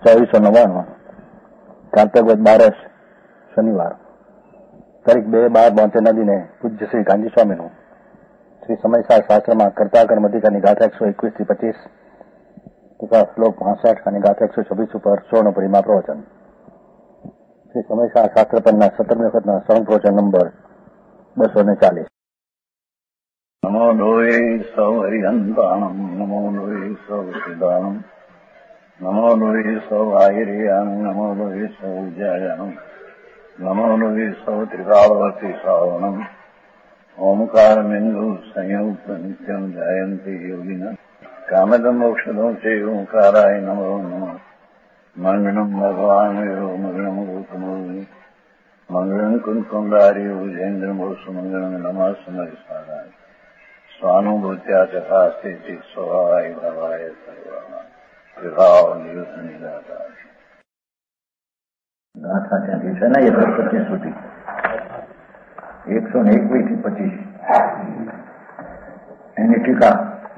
2499 કાંતકવદ બારસ શનિવાર તારીખ 2/12/72 ને પૂજ્ય શ્રી ગાંધી સ્વામીનું શ્રી સમયસાર શાસ્ત્રમાં કર્તા કર્મ અધિકારની ગાથા 121 થી 25 તથા શ્લોક 65 અને ગાથા 126 ઉપર સ્વર્ણપુરીમાં પ્રવચન. શ્રી સમયસાર શાસ્ત્ર પરના 17મી વખતના સ્વર્ણ પ્રવચન નંબર 240. નમો લોહે સૌ હરિહંતાણમ, નમો લોહે સૌ સિદ્ધાણમ, નમો લોહે સૌ આહિર્યાન, નમો લોહે સૌ વિજયાનમ, નમો લોહે સૌ ત્રિકાળવતી શ્રાવણમ, ઓમકાર બિંદુ સંયુક્ત નિત્યમ જયંતિ યોગિન કામદમ મોક્ષદો છે ઓંકારાય નમો નમઃ. મંગળમ ભગવાન મંગળમ ગૌતમો મંગળમ કુંકુંડાર્યો જૈન્દ્રમો સુમંગળમ નમઃ સમરિસારાય સ્વાનુભૂત્યા તથાસ્તે સ્વભાવાય ભવાય સર્વમાં વિભાવ નિયુત નિરાકાર. ગાથા ત્યાંથી છે ને 125 સુધી 121 થી 25 એની ટીકા.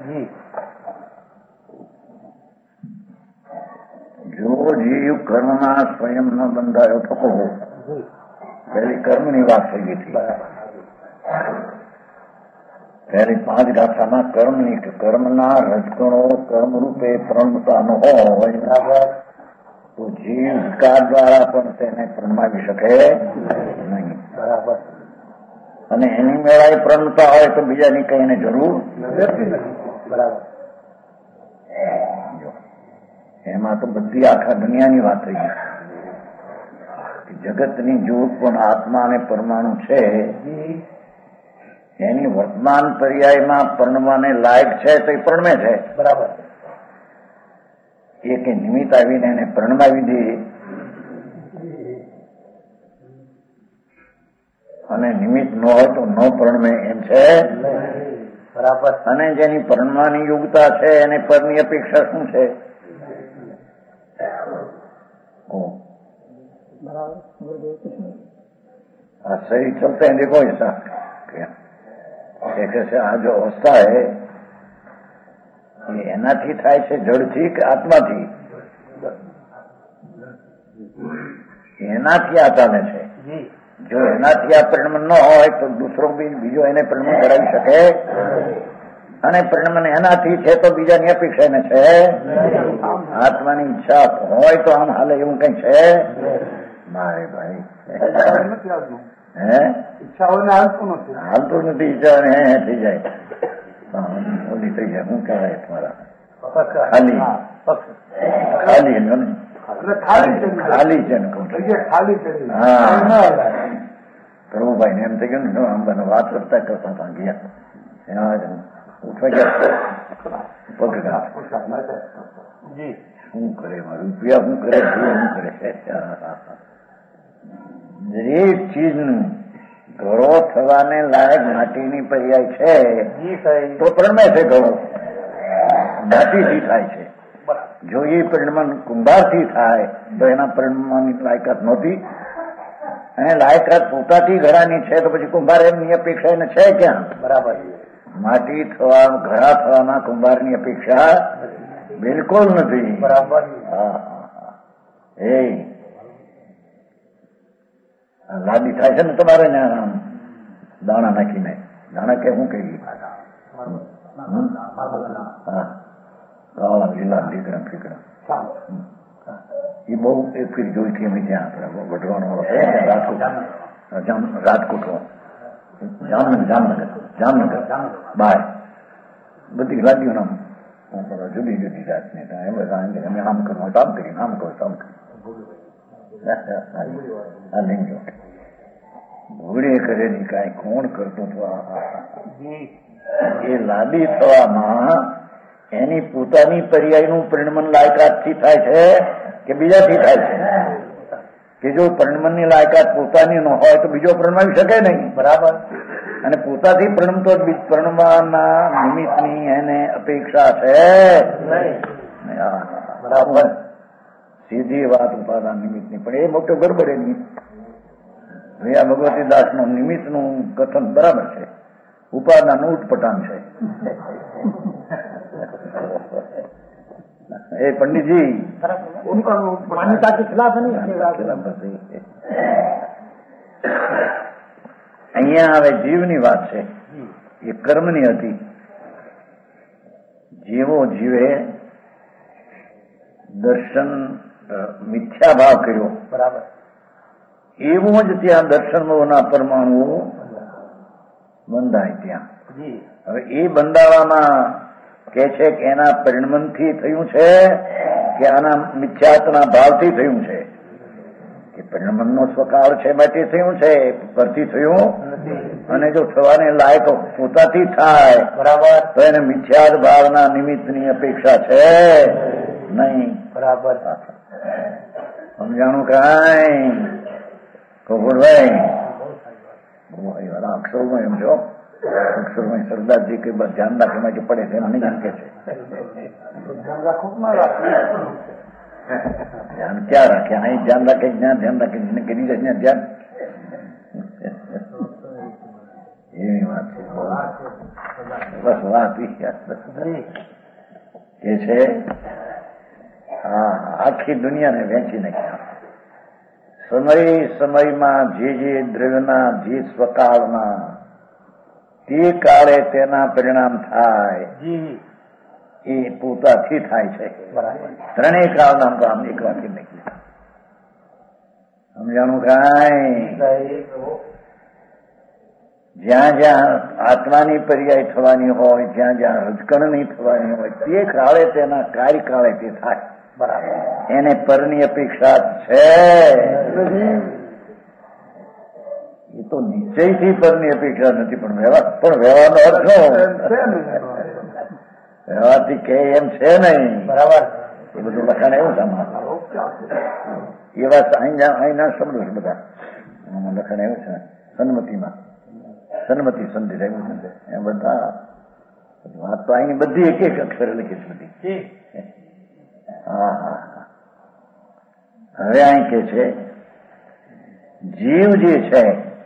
જો જીવ કર્મમાં સ્વયં ન બંધાયો તો કહો. પહેલી કર્મની વાત થઈ ગઈ હતી. પહેલી 5 ગાથામાં કર્મની કર્મના રજગણો કર્મરૂપે પ્રણતા ન હોય તો જીવ વિકાર દ્વારા પણ તેને પ્રણમાવી શકે નહીં. બરાબર. અને એની મેળાએ પ્રણતા હોય તો બીજાની કઈ એને જરૂર નથી. બરાબર. એમાં તો બધી આખા દુનિયાની વાત થઈ ગઈ. જગતની જ્યોત પણ આત્મા અને પરમાણુ છે. એની વર્તમાન પર્યાયમાં પરણવાને લાયક છે તો એ પરણમે છે. બરાબર. એ કે નિમિત્ત આવીને એને પરણવાવી દે અને નિમિત્ત ન હોય તો ન પરણમે એમ છે. બરાબર. અને જેની પરણવાની યોગ્યતા છે એને પરની અપેક્ષા શું છે? सही चलते हैं. देखो ऐसा कैसे आ जो अवस्था है ये एनाથી થાય છે જડથી કે આત્માથી? એનાથી આ ચાલે છે. જો એનાથી આ પરિણમન ન હોય તો દૂસરો બીજો એને પરિણમન કરાવી શકે. અને પરિણમન એનાથી છે તો બીજાની અપેક્ષા એને છે. આત્માની ઈચ્છા હોય તો આમ હાલે એવું કઈ છે? મારે ભાઈ હાલતું નથી. ઈચ્છા થઈ જાય ઓલી થઈ જાય. શું કહેવાય તમારા ખાલી ખાલી છે ને કહું. હા, પ્રભુભાઈ ને એમ થઈ ગયું ને આમ વાત કરતા કરતા ગયા ઉઠવા ગયા પગ શું કરે રૂપિયા શું કરે શું કરે. દરેક ચીજનું ઘડો થવાને લાયક માટીની પર્યાય છે તો પ્રણમે છે. ઘડો માટીથી થાય છે. જો એ પરિણમન કુંભારથી થાય તો એના પરિણમવાની લાયકાત નહોતી. અને લાયકાત પોતાથી ઘડાની છે તો પછી કુંભાર એમની અપેક્ષા એને છે ક્યાં? બરાબર. માટી થવા ઘડા થવાના કુંભારની અપેક્ષા બિલકુલ નથી. બરાબર. એ લાદી થાય છે ને તમારે દાણા નાખીને. દાણા કે શું કહી લીલા લીકડા ફીકડા એ બહુ એક ફીર જોઈ હતી અમે ત્યાં આપણે વઢવાનો રાજકોટ જામનગર બાર બધી લાદીઓ જુદી જુદી જાતની અમે આમ કરો આમ કરીને આમ કરો આમ કરી ભૂડે કરેલી કાંઈ કોણ કરતો હતો? એ લાદી થવામાં એની પોતાની પર્યાયનું પરિણમન લાયકાતથી થાય છે કે બીજાથી થાય છે? કે જો પરિણમનની લાયકાત પોતાની ન હોય તો બીજો પરણમાવી શકે નહીં. બરાબર. અને પોતાથી પરણમતો પરણવાના નિમિત્તની એને અપેક્ષા છે. બરાબર. સીધી વાત ઉપાદાન નિમિત્તની. પણ એ મોટો ગડબડ એની. આ ભગવતી દાસનું નિમિત્તનું કથન બરાબર છે. ઉપાદાનનું ઉટપટાંગ છે. पंडित जी उनका मान्यता के खिलाफ है नहीं। અહીંયા હવે જીવની વાત છે, એ કર્મની હતી. જીવો જીવે દર્શન મિથ્યા ભાવ કર્યો, બરાબર. એવું જ ત્યાં દર્શનોના પરમાણુઓ બંધાય ત્યાં. હવે એ બંધાવામાં કે છે કે એના પરિણમનથી થયું છે કે આના મિથ્યાત્વના ભાવથી થયું છે, કે પરિણમનનો સ્વકાર છે માટે થયું છે, પરથી થયું અને જો થવાને લાયક પોતાથી થાય બરાબર તો એને મિથ્યાદ ભાવના નિમિત્તની અપેક્ષા છે નહીં. બરાબર. સમજાણું કાંઈ ગોગોળભાઈ? વાળા અક્ષરોમાં એમ છો, અક્ષરમાં સરદારજી કઈ બસ ધ્યાન રાખીમાં કે પડે છે મને એમ કે છે. ધ્યાન ક્યાં રાખે? અહીં ધ્યાન રાખે, જ્યાં ધ્યાન રાખે, જેને કરી જાય ત્યાં ધ્યાન. એવી વાત છે. બસ વાત એ છે. હા, આખી દુનિયાને વહેંચી નાખ્યા. સમયમાં જે દ્રવ્યના જે સ્વકાળના તે કાળે તેના પરિણામ થાય એ પોતાથી થાય છે. ત્રણેય કાળના કામ એક વાક્ય નહીં. સમજાણું કાંઈ? જ્યાં જ્યાં આત્માની પર્યાય થવાની હોય, જ્યાં જ્યાં રજકણની થવાની હોય, તે કાળે તેના કાર્યકાળે તે થાય. એને પરની અપેક્ષા છે. એ તો નિશ્ચયથી પરની અપેક્ષા નથી, પણ વ્યવહારનો અર્થ શું? વ્યવહારથી કે એમ છે નહીં. બરાબર. એ બધું લખાણ એવું સામાન એવા અહીંના શબ્દો છે બધા. લખાણ એવું છે સન્મતિમાં, સન્મતિ સંધિ એવું છે. એ બધા વાત તો અહીં બધી એક એક અક્ષરે લખી છે બધી. હા. હવે અહીં કે છે જીવ જે છે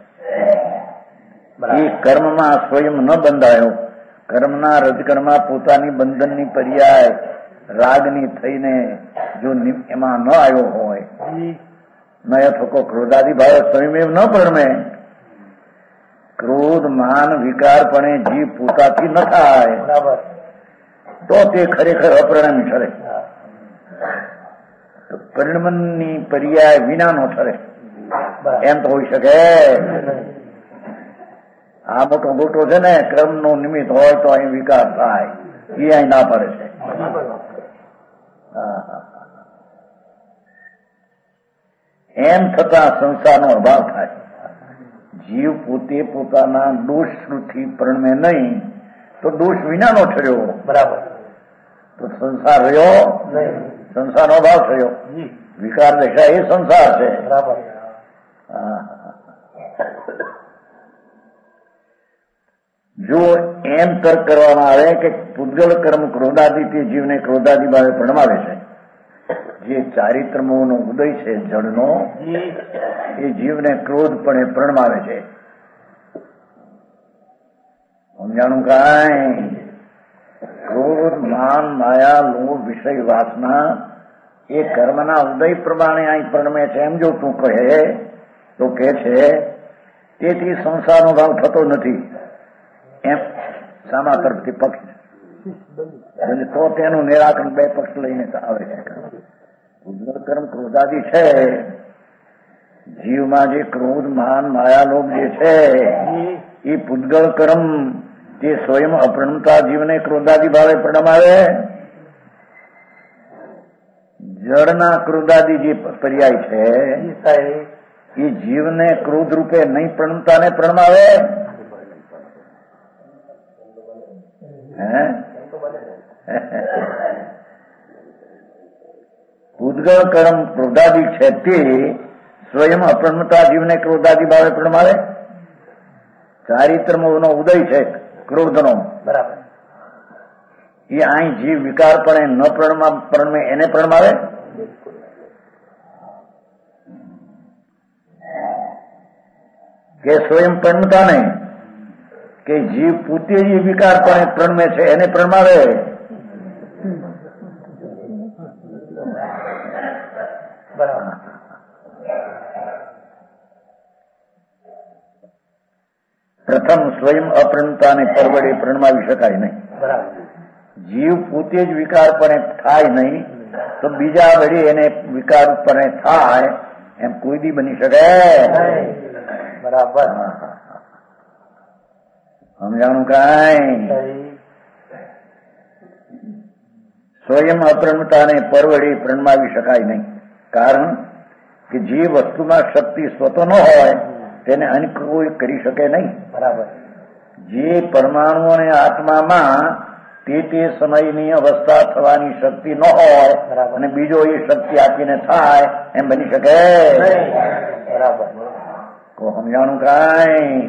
એ કર્મમાં સ્વયં ન બંધાયો, કર્મના રજકણમાં પોતાની બંધનની પર્યાય રાગની થઈને જો એમાં ન આવ્યો હોય, ન થકો ક્રોધાદિ ભાવ સ્વયં ન પરમે, ક્રોધ માન વિકારપણે જીવ પોતાથી ન થાય, તો તે ખરેખર અપરિણમી ઠરે. પરિણમનની પર્યાય વિનાનો ઠરે એમ તો હોઈ શકે? આ મોટો ગોટો છે ને, ક્રમનો નિમિત્ત હોય તો અહીં વિકાર થાય, એ અહીં ના પડે છે. એમ છતાં સંસારનો અભાવ થાય. જીવ પોતે પોતાના દોષથી પરણમે નહીં તો દોષ વિનાનો ઠર્યો. બરાબર. તો સંસાર રહ્યો, સંસારનો અભાવ થયો. વિકાર દેખાય એ સંસાર છે. બરાબર. જો એમ તર્ક કરવામાં આવે કે પૂતગલ કર્મ ક્રોધાદિ તે જીવને ક્રોધાદિ ભાવે પરણમાવે છે, જે ચારિત્રમોનો ઉદય છે જળનો, એ જીવને ક્રોધપણે પરણમાવે છે. સમજાણું કાંઈ? ક્રોધ માન માયા લોભ વિષય વાસના એ કર્મના ઉદય પ્રમાણે અહીં પરણમે છે એમ જો તું કહે તો કે છે તેથી સંસારનો ભાવ થતો નથી એમ સામા તરફથી પક્ષ, તો તેનું નિરાકરણ બે પક્ષ લઈને આવે છે. પૂતગલ કર્મ ક્રોધાદિ છે, જીવમાં જે ક્રોધ માન માયા લોભ જે છે એ પૂતગલ કર્મ જે સ્વયં અપરણતા જીવને ક્રોધાદિ ભાવે પરણમાવે, જળના ક્રોધાદિ જે પર્યાય છે એ જીવને ક્રોધ રૂપે નહીં પરણતાને પરણમાવે. પૂતગલ કર્મ ક્રોધાદિ છે તે સ્વયં અપરણતા જીવને ક્રોધાદિ ભાવે પરણમાવે. ચારિત્રમોનો ઉદય છે ક્રોધનો, બરાબર, એ અહીં જીવ વિકારપણે ન પરણમે એને પરણમાવે. કે સ્વયં પરણતા નહીં, કે જીવ પોતે જે વિકારપણે પરણમે છે એને પરણમાવે. બરાબર. પ્રથમ સ્વયં અપ્રણતાને પરવડે પ્રણમાવી શકાય નહીં. બરાબર. જીવ પોતે જ વિકારપણે થાય નહીં તો બીજા વડે એને વિકારપણે થાય એમ કોઈ દી બની શકે. બરાબર. સમજાણું કાંઈ? સ્વયં અપ્રણતાને પરવડે પ્રણમાવી શકાય નહીં. કારણ કે જે વસ્તુમાં શક્તિ સ્વતો ન હોય તેને અન્ય કોઈ કરી શકે નહીં. બરાબર. જે પરમાણુ અને આત્મામાં તે સમયની અવસ્થા થવાની શક્તિ ન હોય અને બીજો એ શક્તિ આપીને થાય એમ બની શકે. બરાબર. તો સમજાણું કાંઈ?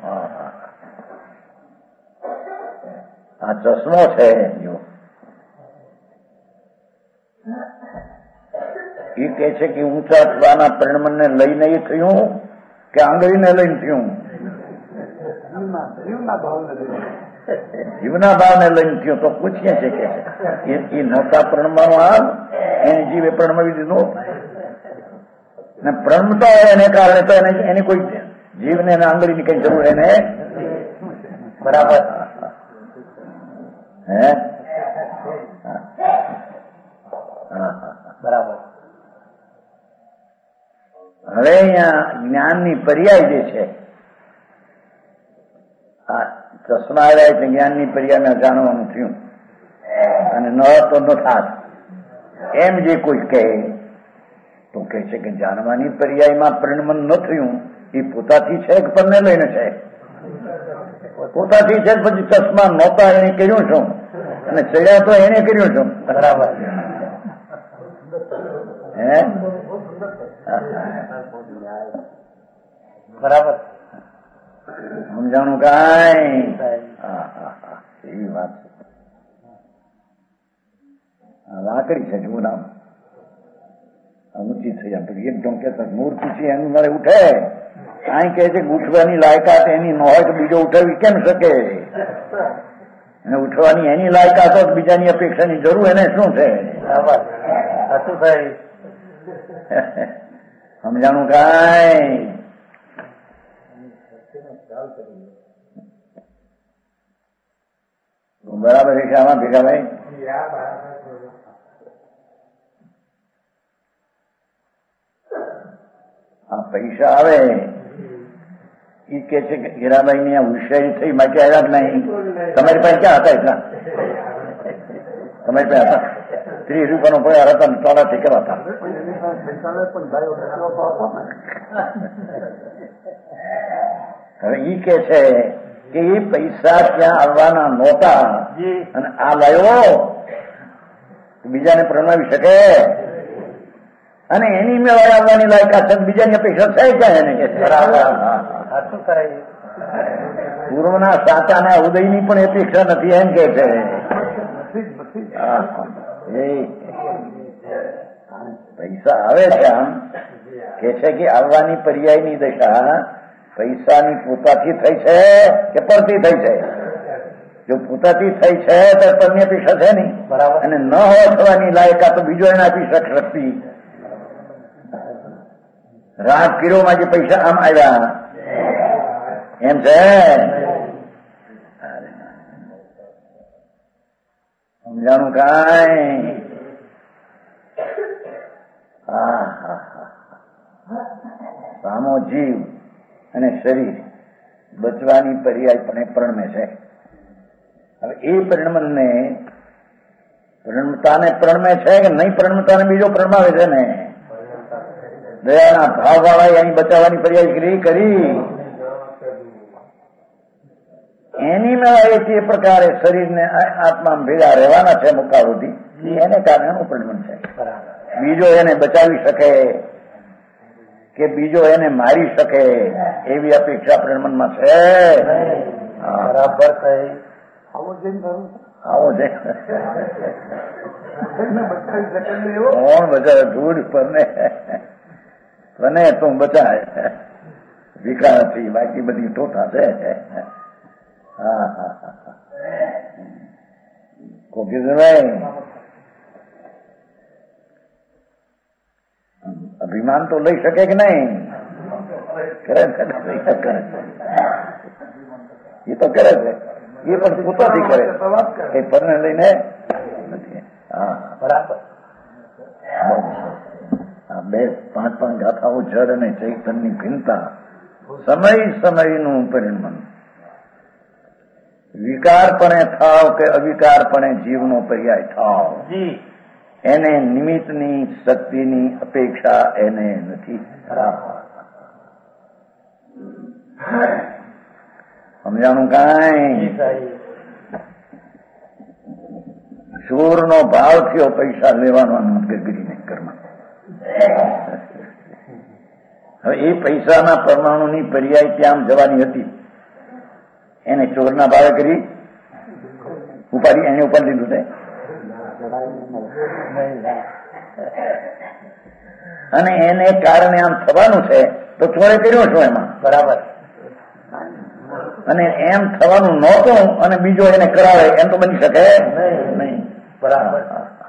આ ચશ્મો છે જો એ કહે છે કે ઊંચા થવાના પરિણમને લઈને એ થયું કે આંગળીને લઈને થયું? જીવના ભાવને લઈને થયું. તો પૂછીએ છે કે એ નહોતા પ્રણવાનું હાલ એને જીવે પ્રણમાવી દીધો ને પ્રણમતા હોય એને કારણે તો એની કોઈ જીવને આંગળીની કઈ જરૂર એને. બરાબર. હે બરાબર. હવે અહીંયા જ્ઞાનની પર્યાય જે છે આ ચશ્મા આવ્યા એટલે જ્ઞાનની પર્યાયને જાણવાનું થયું અને ન તો ન થાત એમ જે કોઈ કહે તો કહે છે કે જાણવાની પર્યાયમાં પરિણમન ન થયું એ પોતાથી છે કે પરને લઈને છે? પોતાથી છે. પછી ચશ્મા નહોતા એને કર્યું છું અને ચડ્યા તો એને કર્યું છું. બરાબર. હે બરાબર. સમજાણું કાંઈ? એવી વાત છે. લાકડી છે જુઓ નામ ઊંચી થઈ જાય એકદમ કેતા મૂર્તિ છે એનું મારે ઉઠે. અહીં કહે છે ઉઠવાની લાયકાત એની ન હોય તો બીજો ઉઠાવી કેમ શકે? અને ઉઠવાની એની લાયકાત હોય બીજાની અપેક્ષાની જરૂર એને શું છે? બરાબર. સાચું થાય. સમજાણું કાંઈ? બરાબર છે આમાં ભેગા ભાઈ? આ પૈસા આવે એ કે છે કે હીરાબાઈ ની હોશિયારી થઈ માટે આવ્યા જ નહીં. તમારી પાસે ક્યાં હતા એટલા? તમારી પાસે હતા 30 રૂપિયાનો પગાર હતા ને ટોળાથી કેવા હતા? હવે ઈ કે છે કે એ પૈસા ત્યાં આવવાના નહોતા અને આ લાયો બીજાને પ્રણમાવી શકે અને એની મેળા આવવાની લાયકાત બીજાની અપેક્ષા થાય ક્યાં એને કે પૂર્વના સાચાના ઉદયની પણ અપેક્ષા નથી એમ કે છે. પૈસા આવે છે આમ કે છે કે આવવાની પર્યાયની દશા પૈસાની પોતાથી થઈ છે કે પરથી થઈ છે? જો પોતાથી થઈ છે તો પરની અપેક્ષા છે નહીં. બરાબર. અને ન હોય થવાની લાયકા તો બીજો એને આપી શકતી. રાત કિલોમાં જે પૈસા આમ આવ્યા એમ છે. સમજાણું કાંઈ? સામો જીવ અને શરીર બચવાની પર્યાય પણ પ્રણમે છે. હવે એ પરિણમને પ્રણમતાને પ્રણમે છે કે નહીં પ્રણમતાને બીજો પ્રણમાવે છે ને? દયાના ભાવ વાળા એની બચાવવાની પર્યાય કરી એની મેળા એ પ્રકારે શરીરને આત્મા ભેગા રહેવાના છે મુકાવતી એને કારણે એનું પરિણમન છે. બીજો એને બચાવી શકે કે બીજો એને મારી શકે એવી અપેક્ષા પરિણમનમાં છે. બરાબર. આવો છે કોણ બચાવે? ધૂળ પરને તું બચાય વિકારથી બાકી બધી ટોટા છે. કોકી ભાઈ અભિમાન તો લઈ શકે કે નહીં? કરે છે, એ તો કરે છે, એ પણ પોતાથી કરે, એ પરને લઈને નથી. હા, બરાબર. આ 2-5 ગાથાઓ જળ અને ચૈતનની ભિન્નતા, સમય સમયનું પરિણમન. વિકારપણે થાવ કે અવિકારપણે જીવનો પર્યાય થાવ, એને નિમિત્તની શક્તિની અપેક્ષા એને નથી. સમજાણું કાંઈ? ચોરનો ભાવ થયો પૈસા લેવાનો ગગડીને ઘરમાં. હવે એ પૈસાના પરમાણુની પર્યાય ત્યાં જવાની હતી, એને ચોરના ભાવે કરી ઉપાડી, એને ઉપાડી લીધું છે. અને એને કારણે આમ થવાનું છે તો ચોરે કર્યો છો એમાં. બરાબર. અને એમ થવાનું નહોતું અને બીજો એને કરાવે એમ તો બની શકે નહીં. બરાબર.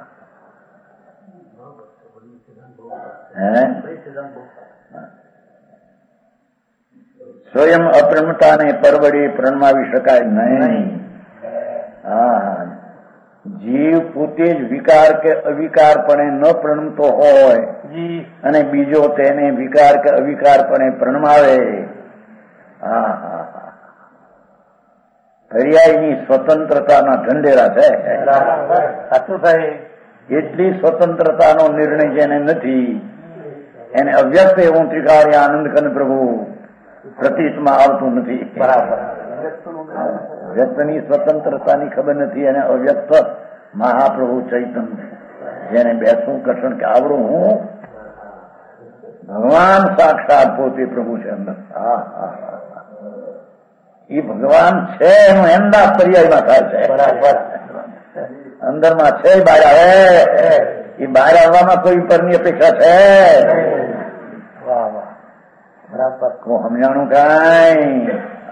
સ્વયં અપ્રણતાને પરવડી પ્રણમાવી શકાય નહીં. હા, જીવ પોતે જ વિકાર કે અવિકારપણે ન પ્રણમતો હોય અને બીજો તેને વિકાર કે અવિકારપણે પ્રણમાવે. હા હા હા, પર્યાયની સ્વતંત્રતાના ઢંઢેરા છે. સાચું સાહેબ. એટલી સ્વતંત્રતાનો નિર્ણય જેને નથી એને અવ્યક્ત એવું ત્રિકાર્ય આનંદ કન પ્રભુ પ્રતીતમાં આવતું નથી. બરાબર. વ્યક્તની સ્વતંત્રતાની ખબર નથી અને અવ્યક્ત મહાપ્રભુ ચૈતન્ય જેને બેસું કર્ષણ કે આવડું હું ભગવાન સાક્ષાત પોતે પ્રભુ છે અંદર. હા હા, એ ભગવાન છે એનું એમના પર્યાયમાં થાય છે. બરાબર. અંદરમાં છે, બહાર આવે. એ બહાર આવવામાં કોઈ પરની અપેક્ષા છે? વાહ વાહ, બરાબર. સમજાણું કાંઈ?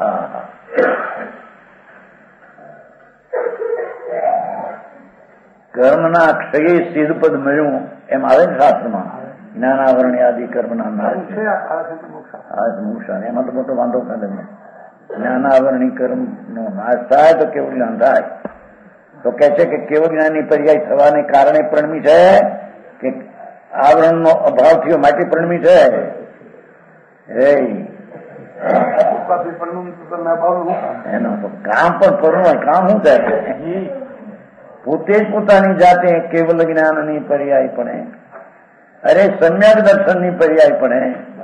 કર્મના ક્ષય સિદ્ધપદ મળ્યું એમ આવે ને શાસ્ત્રમાં. જ્ઞાનાવરણી આદિ કર્મના નાશ એમાં તો મોટો વાંધો નથી. જ્ઞાનાવરણી કર્મ નો નાશ થાય તો કેવું જ્ઞાન થાય? તો કે છે કે કેવું જ્ઞાનની પર્યાય થવાને કારણે પ્રણમી છે કે આવરણનો અભાવ થયો માટે પ્રણમી છે? એનો તો કામ પણ કરવું હોય. કામ શું થાય? પોતે જ પોતાની જાતે કેવલ જ્ઞાનની પર્યાય પણ, અરે સમ્યક દર્શનની પર્યાય પણ,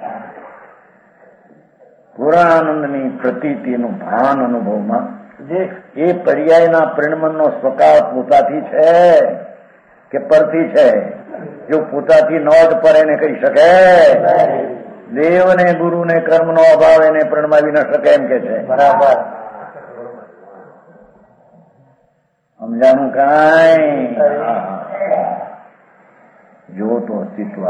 પૂર્ણાનંદની પ્રતીતિનું ભાન અનુભવમાં એ પર્યાયના પરિણમનનો સ્વકાર પોતાથી છે કે પરથી છે? જો પોતાથી ન જ પર એને કરી શકે? દેવને ગુરુને કર્મનો અભાવ એને પ્રણમાવી ન શકે એમ કે છે. બરાબર. સમજાણું કાંઈ? જો તો અસ્તિત્વ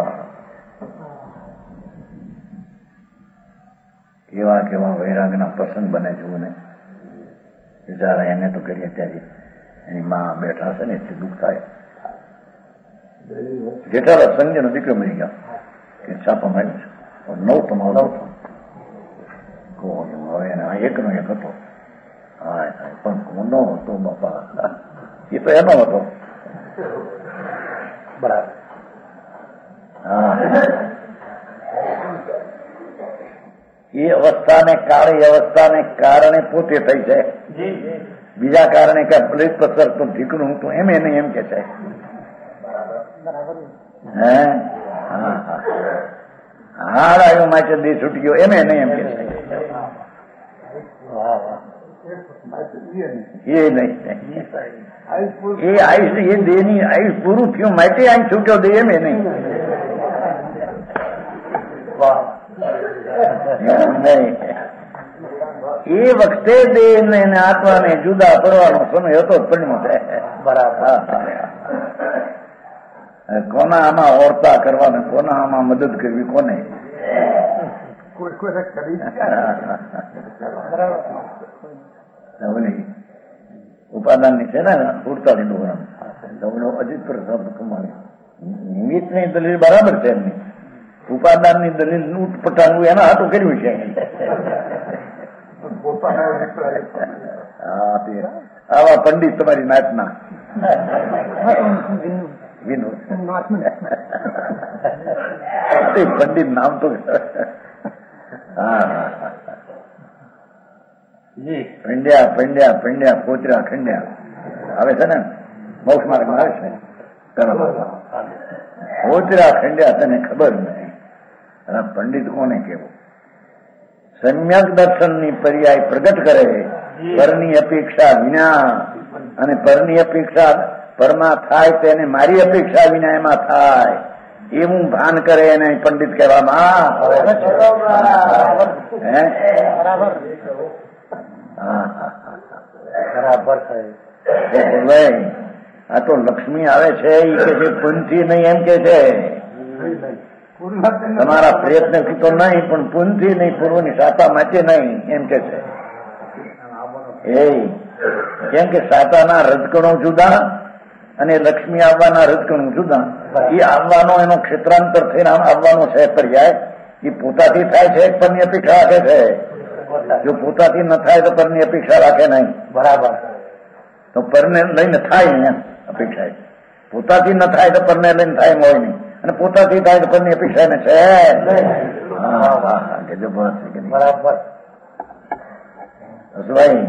કેવા કેવા વૈરાગના પ્રસંગ બને જુઓ ને. બિચારા એને તો કરીએ ત્યારે એની માં બેઠા છે ને એટલે દુઃખ થાય. જેઠાલા સંજયનો દીકરો મળી ગયો કે છાપા માર્યું છે, નવ તમારો હવે એને એકનો એક હતો. હા, પણ કોનો હતો બાપા? એ તો એનો હતો. બરાબર. હા, એ અવસ્થાને કારણે પોતે થઈ છે. બીજા કારણે કઈ પ્લેટ પથ્થર તો ઠીકણું હું તો એમ એને એમ કે છે. હે, હા હા, હાડ આવ્યો માટે દેહ છૂટી ગયો એમ એને એમ કે છે. એ નહીં, એ આયુષ, એ દેહની આયુષ પૂરું થયું માટે આયુષ છૂટ્યો દે એમ એ નહીં. નહીં, એ વખતે દેહ ને આત્માને જુદા કરવાનો સમય હતો પરિણમ છે. બરાબર. કોના આમાં ઓરતા કરવાના, કોના આમાં મદદ કરવી, કોને? ઉપાદાન ની છે ને 48 ડોગરા અજીત પ્રસાદ કુમાર નિમિત્ત ની દલીલ બરાબર છે એમની. ઉપાદાનની દલીલ ઉટપટાંગું એના હાથું કર્યું છે. આવા પંડિત તમારી નાતના વિનોદ પંડિત નામ તો પંડ્યા પોચરા ખંડ્યા આવે છે ને મોક્ષ માર્ગમાં આવે છે. પોચરા ખંડ્યા તને ખબર નથી. અને પંડિત કોને કેવું? સમ્યક દર્શનની પર્યાય પ્રગટ કરે પરની અપેક્ષા વિના, અને પરની અપેક્ષા પરમાં થાય તેને મારી અપેક્ષા વિના એમાં થાય એવું ભાન કરે એને પંડિત કહેવામાં. આ તો લક્ષ્મી આવે છે એ કે છે પુનથી નહીં એમ કે છે. તમારા પ્રયત્નથી તો નહીં પણ પુનથી નહીં, પૂર્વની સાતા માટે નહીં એમ કે છે. કેમ કે સાતાના રજકણો જુદા અને લક્ષ્મી આવવાના રજકણો જુદા. એ આવવાનો એનો ક્ષેત્રાંતર થઈને આવવાનો છે પર્યાય. એ પોતાથી થાય છે પરની અપેક્ષા રાખે છે. જો પોતાથી ન થાય તો પરની અપેક્ષા રાખે નહીં. બરાબર. તો પરને લઈને થાય નહીં અપેક્ષા. પોતાથી ન થાય તો પરને લઈને થાય હોય નહીં, અને પોતાથી થાય તો પરની અપેક્ષા ને છે. બરાબર. ભાઈ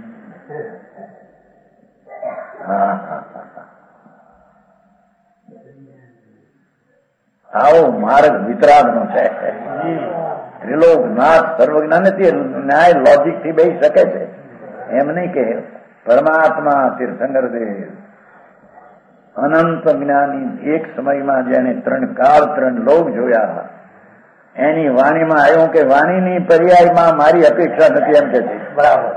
આવો માર્ગ વિતરાગનો છે. ત્રિલોક નાથ સર્વજ્ઞાન ન્યાય લોજિક થી બેસી શકે છે. એમ નહીં કે પરમાત્મા તીર્થંકર દેવ અનંત જ્ઞાની એક સમયમાં જેને 3 કાળ 3 લોક જોયા, એની વાણીમાં આવ્યું કે વાણીની પર્યાયમાં મારી અપેક્ષા નથી એમ કે છે. બરાબર.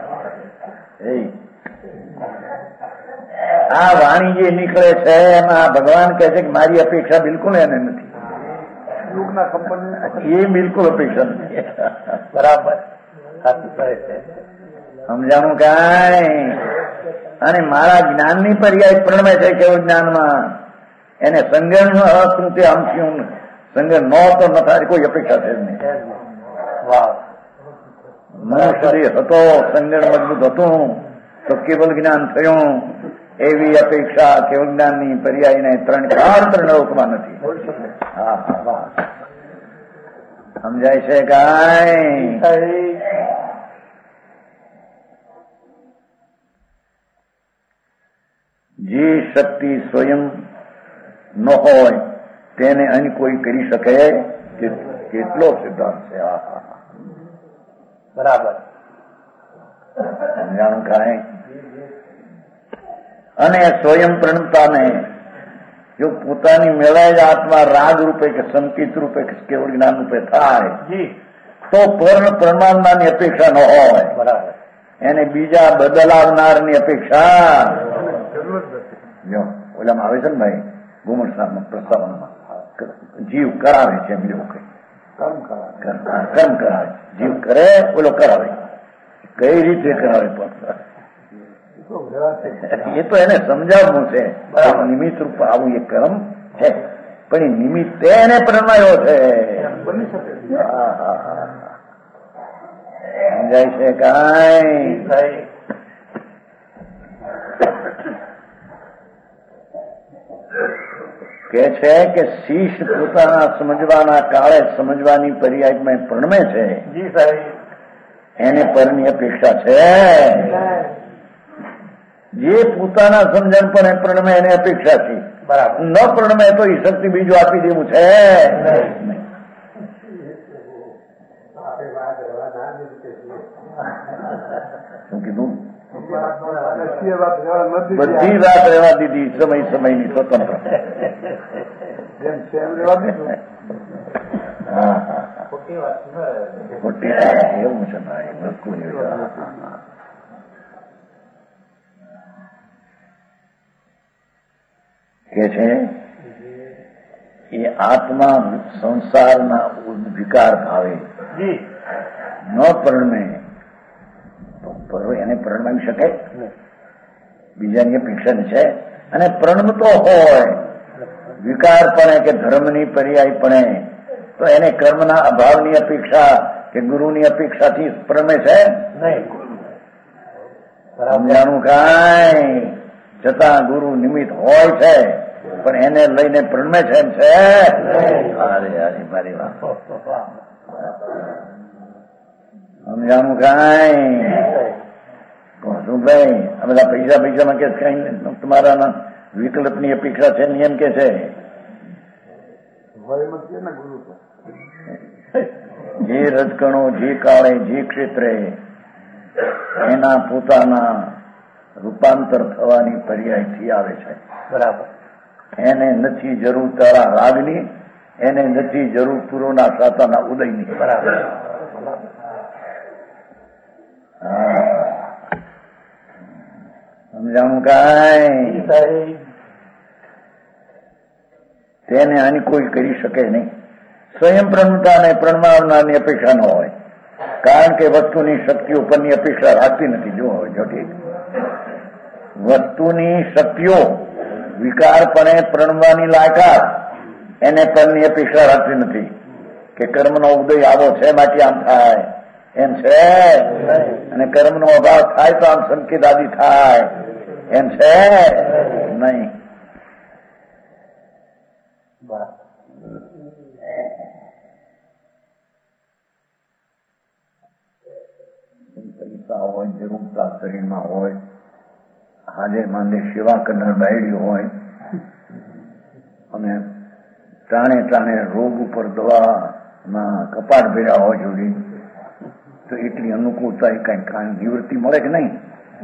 આ વાણી જે નીકળે છે એમાં ભગવાન કહે છે કે મારી અપેક્ષા બિલકુલ એને નથી. એ બિલકુલ અપેક્ષા નથી. બરાબર. સમજાણું કાંઈ? અને મારા જ્ઞાનની પર્યાય પ્રણમે છે કેવું જ્ઞાનમાં એને સંગણ હતું તે આમ થયું, સંગણ ન તો ન થાય કોઈ અપેક્ષા છે નહીં. મનુષ્ય હતો, સંગણ મજબૂત હતું તો કેવલ જ્ઞાન થયું. એવી અપેક્ષા કેવલ જ્ઞાનની પર્યાયને 3 કાળ 3 લોકમાં નથી. સમજાય છે કાંઈ? જે શક્તિ સ્વયં ન હોય તેને અહીં કોઈ કરી શકે કેટલો સિદ્ધાંત છે. બરાબર. સમજાણું કાંઈ? અને સ્વયં પ્રણતાને જો પોતાની મેળાય જ આત્મા રાગ રૂપે કે સંકિત રૂપે કે કેવળ જ્ઞાન રૂપે થાય તો પરમાત્માની અપેક્ષા ન હોય. બરાબર. એને બીજા બદલાવનારની અપેક્ષા જો ઓલામાં આવે છે ને ભાઈ ગુમણ સાહેબના પ્રસ્તાવનામાં જીવ કરાવે છે એમ જેવું કઈ કર્મ કરાવે. જીવ કરે ઓલો કરાવે. કઈ રીતે કરાવે પણ એ તો એને સમજાવવું છે. નિમિત્ત રૂપ આવું એ કર્મ છે પણ એ નિમિત્તે એને પ્રમાયો છે. સમજાય છે કાંઈ? કે છે કે શિષ્ય પોતાના સમજવાના કાળે સમજવાની પર્યાયમાં પ્રણમે છે. એને પરની અપેક્ષા છે. જે પોતાના સમજણ પણ પ્રણમે એને અપેક્ષા છે. બરાબર. ન પ્રણમે તો એ શક્તિ બીજું આપી દેવું છે. શું કીધું? બધી વાત રહેવા દીધી. સમયની સ્વતંત્ર. ખોટી એવું છે ભાઈ. બિલકુલ કે છે એ આત્મા સંસારના વિકાર ભાવે ન પરણમે તો એને પરણવાવી શકે? બીજાની અપેક્ષા છે. અને પ્રણમતો હોય વિકાર પણ કે ધર્મની પર્યાય પણ તો એને કર્મના અભાવની અપેક્ષા કે ગુરુની અપેક્ષાથી પ્રમે છે નહીં. સમજાણું કાંઈ છતાં ગુરુ નિમિત્ત હોય છે પણ એને લઈને પ્રણમે છે એમ છે. અરે અરે મારી વાત સમજાણું કાંઈ શું ભાઈ આ બધા પૈસામાં કે કઈ તમારા વિકલ્પની અપેક્ષા છે નિયમ કે છે. જે રજકણો જે કાળે જે ક્ષેત્રે એના પોતાના રૂપાંતર થવાની પર્યાયથી આવે છે. બરાબર. એને નથી જરૂર તારા રાગની, એને નથી જરૂર પૂરોના સાતાના ઉદયની. બરાબર. સમજાણું કાંઈ તેને આની કોઈ કરી શકે નહીં. સ્વયં પ્રણતા અને પ્રણમાવનારની અપેક્ષા ન હોય, કારણ કે વસ્તુની શક્તિઓ પરની અપેક્ષા રાખતી નથી. જો ઠીક વસ્તુની શક્તિઓ વિકારપણે પ્રણવાની લાયકાત એને પરની અપેક્ષા રાખતી નથી કે કર્મનો ઉદય આવો છે માટે આમ થાય એમ છે, અને કર્મનો અભાવ થાય તો આમ સંકેત આદિ થાય એમ છે નહીં. પૈસા હોય, જરૂરતા શરીરમાં હોય, હાજર માંદે સેવા કરનાર બાયડી હોય અને ટાણે રોગ ઉપર દવાના કપાટ ભર્યા હોય જોડી, તો એટલી અનુકૂળતા એ કઈ કાંઈ નિવૃત્તિ મળે કે નહીં?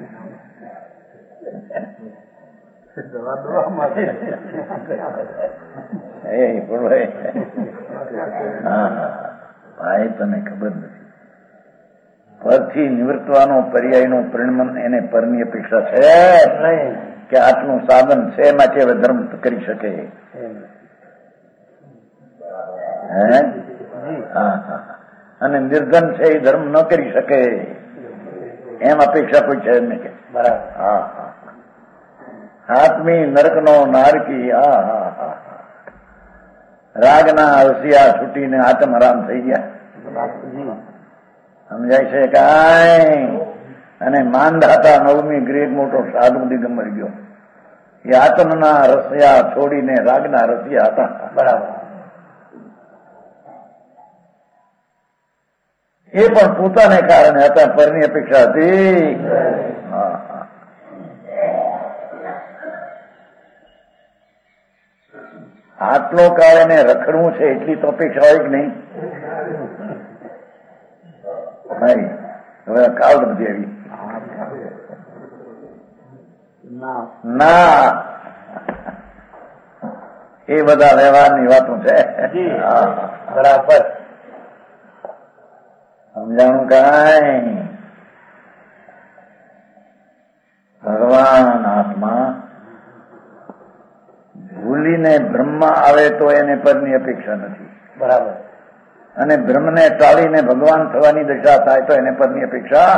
ભાઈ તને ખબર નથી, પરથી નિવૃત્તવાનો પર્યાયનો પરિણમન એને પરની અપેક્ષા છે કે આટલું સાધન છે માટે હવે ધર્મ કરી શકે. અને નિર્ધન છે એ ધર્મ ન કરી શકે એમ અપેક્ષા કોઈ છે નહીં કે. આત્મી નરકનો નારકી. રાગના હસિયા છૂટીને આત્મ હરામ થઈ ગયા. સમજાય છે કાંઈ? અને માનધાતા નવમી ગ્રેટ મોટો સાધુ દિગંબર ગયો. એ આત્મના રસિયા છોડીને રાગના રસિયા હતા. બરાબર. એ પણ પોતાને કારણે હતા, પરની અપેક્ષા હતી. આટલો કાળ એને રખડવું છે એટલી તો અપેક્ષા હોય કે નહીં? હવે કાળ બધી આવી ના, એ બધા વ્યવહારની વાતો છે. બરાબર. સમજાણું કાંઈ? ભગવાન આત્મા ભૂલીને બ્રહ્મા આવે તો એને પરની અપેક્ષા નથી. બરાબર. અને બ્રહ્મને ટાળીને ભગવાન થવાની દશા થાય તો એને પરની અપેક્ષા.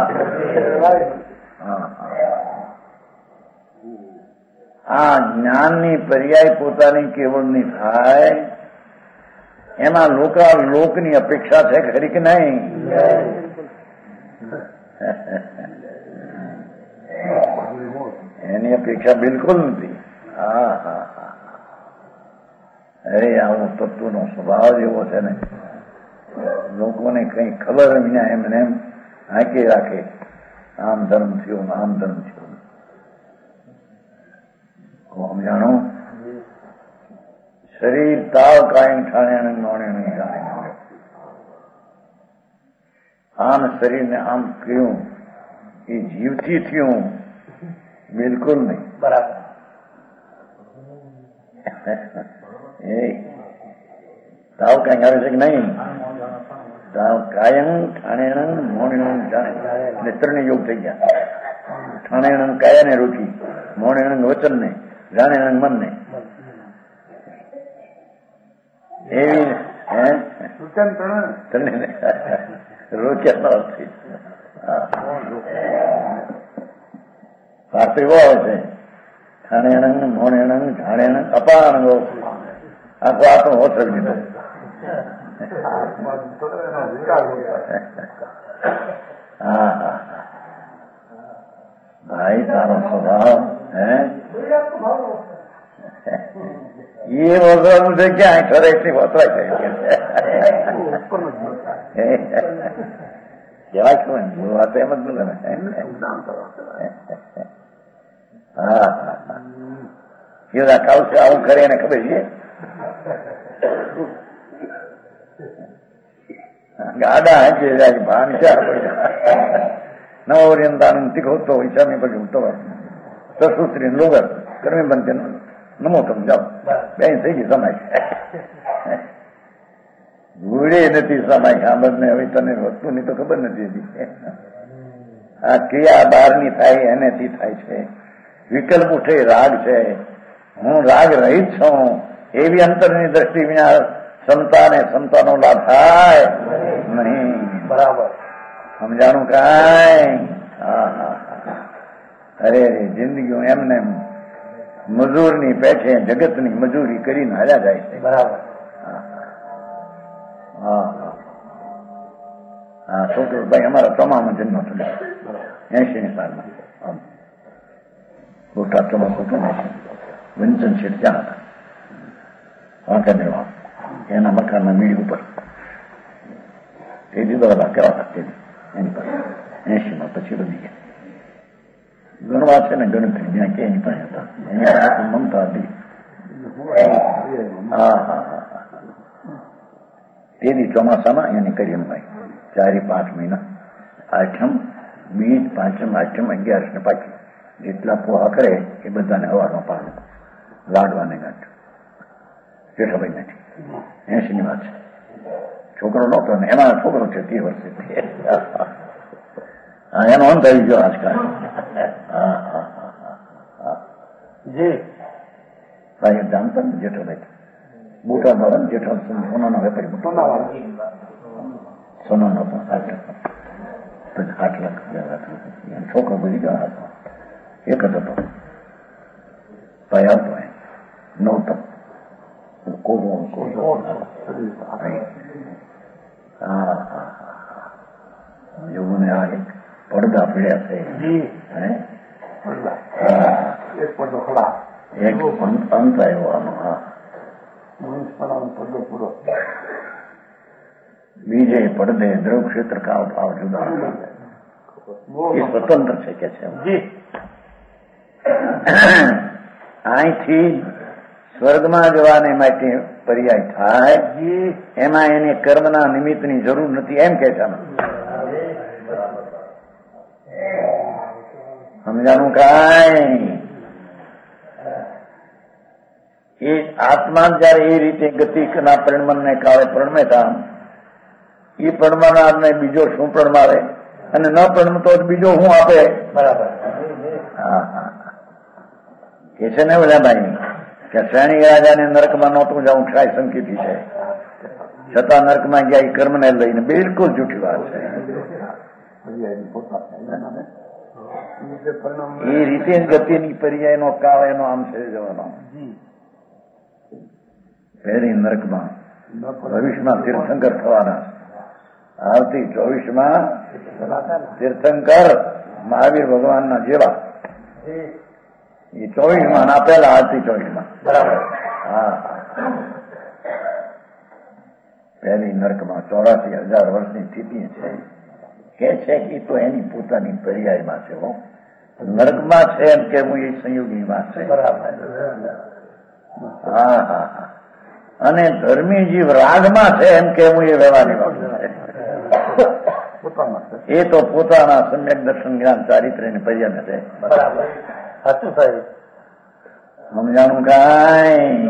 આ જ્ઞાનની પર્યાય પોતાની કેવળની થાય એમાં લોકની અપેક્ષા છે ખરી કે નહીં? એની અપેક્ષા બિલકુલ નથી. અરે આવો તત્વનો સ્વભાવ જેવો છે ને, લોકોને કઈ ખબર વિના એમને એમ હાંકી રાખે, આમ ધર્મ થયો આમ ધર્મ થયો. સમજાણો? શરીર તાવ કાયમ ઠાણે નોણે જાણે આમ શરીરને આમ કહ્યું એ જીવથી થયું બિલકુલ નહીં. બરાબર. એ તાવ કઈ આવે છે કે નહીં? તાવ કાયમ ઠાણેણ મોણેણ જાણે ત્રણે યોગ થઈ ગયા. ઠાણેણ કાયાને રોકી, મોણેણ વચનને, જાણેણ મનને. એવી રોક્યા નથી. પાર્થ એવો આવે છે, ઠાણેણ મોણેણ જાણેણ અપાણ આખો આત્મ ઓછળ દીધો. હા હા ભાઈ તારો સ્વભાવ હે એ વગરનું છે ક્યાંય ઠરે એટલી વતરાય છે કેવાય ખબર ને વાત એમ જ બોલે ને. હા હા હા કેવા કાવ છે આવું કરે એને ખબર છે ગાડા હજે જાય ભાન ચાર નવોરિયંતાનું તીખોતો ઈચ્છામી પછી ઉઠતો સસુત્રી લોગર કર્મી બનતે નમો સમજાવ બે થઈ ગઈ સમાય ભૂડે નથી સમાય ખબર ને હવે તને વસ્તુની તો ખબર નથી હજી. આ ક્રિયા બહારની થાય એનેથી થાય છે. વિકલ્પ ઉઠે રાગ છે. હું રાગ રહિત છું એવી અંતરની દ્રષ્ટિ વિના ક્ષમતા ને ક્ષમતાનો લાભ થાય નહીં. બરાબર સમજાણું કાંઈ? હા હા અરે જિંદગીઓ એમને મજૂરની પેઠે જગતની મજૂરી કરીને હાલ્યા જાય છે. બરાબર હા હા છોકરો ભાઈ અમારા ચોમામાં જન્મ થયો 80 સાલમાં મોટા ચોમાસું હતું ને વિન્સન શેઠ ત્યાં હતા વાંકાનેરમાં એના મકાનના મીડી ઉપર એ જુદા હતા કેવા હતા એની પાસે 80માં પછી બધી ગયા ગણવા છે ને ગણતરી જ્યાં કે એની પાસે હતા એની મમતા હતી. હા હા હા તેની ચોમાસામાં એને કરી ભાઈ 4-5 મહિના આઠમ બીજ પાંચમ આઠમ 11 ને પાકી જેટલા પોહા કરે એ બધાને હવારમાં પાડે લાડવાને ગાંઠ જેઠાભાઈ નથી 80 ની વાત છે. છોકરો નહોતો ને એમાં છોકરો છે 30 વર્ષે હા એનો અંત આવી ગયો આજકાલ. હા હા હા જી ભાઈ જાણતા ને જેઠાભાઈ મોટા ભાવ જેઠા સોનાના વેપારી સોનાનો 8 લાખ છોકરો બધી ગયો હતો એક જ હતો ભાઈ આવતો નહોતો એવું ને આ એક પડદા પીડ્યા છે એક અંત આવ્યો આનો. હા બીજે પડદે દ્રવ ક્ષેત્ર કા ભાવ જુદા એ સ્વતંત્ર છે કે છે. અહીંથી સ્વર્ગમાં જવાને માટે પર્યાય થાય એમાં એને કર્મના નિમિત્તની જરૂર નથી એમ કે છે. સમજાનું કાંઈ? એ આત્મા જયારે એ રીતે ગતિના પરિણમને કાળે પ્રણમેતા એ પ્રણમાનારને બીજો શું પ્રણમાવે અને ન પ્રણમતો બીજો શું આપે? બરાબર હા હા કે છે ને ઓલાભાઈ કે શ્રેણી રાજાને નરકમાં નહોતું જવું ટ્રાય સંકેતી છે છતાં નરકમાં ગયા એ કર્મને લઈને બિલકુલ જૂઠી વાત છે. એ રીતે ગતિની પર્યાયનો કાળ એનો આમ છે જવાનો. પહેલી નરકમાં ભવિષ્યમાં તીર્થંકર થવાના આવતી 24માં તીર્થંકર મહાવીર ભગવાનના જેવા એ 24માં ના પહેલા આવતી 24માં બરાબર હા પહેલી નરકમાં 84,000 વર્ષની સ્થિતિ છે કે છે કે તો એની પોતાની પર્યાયમાં છે. નરકમાં છે એમ કેવું એ સંયોગની વાત છે. બરાબર હા હા હા અને ધર્મી જીવ રાગમાં છે એમ કેવું એ વ્યવહારની વાત છે. એ તો પોતાના સમ્યક દર્શન જ્ઞાન ચારિત્ર્યની પર્યાય છે. બરાબર સાચું સાહેબ સમજાણું કાંઈ?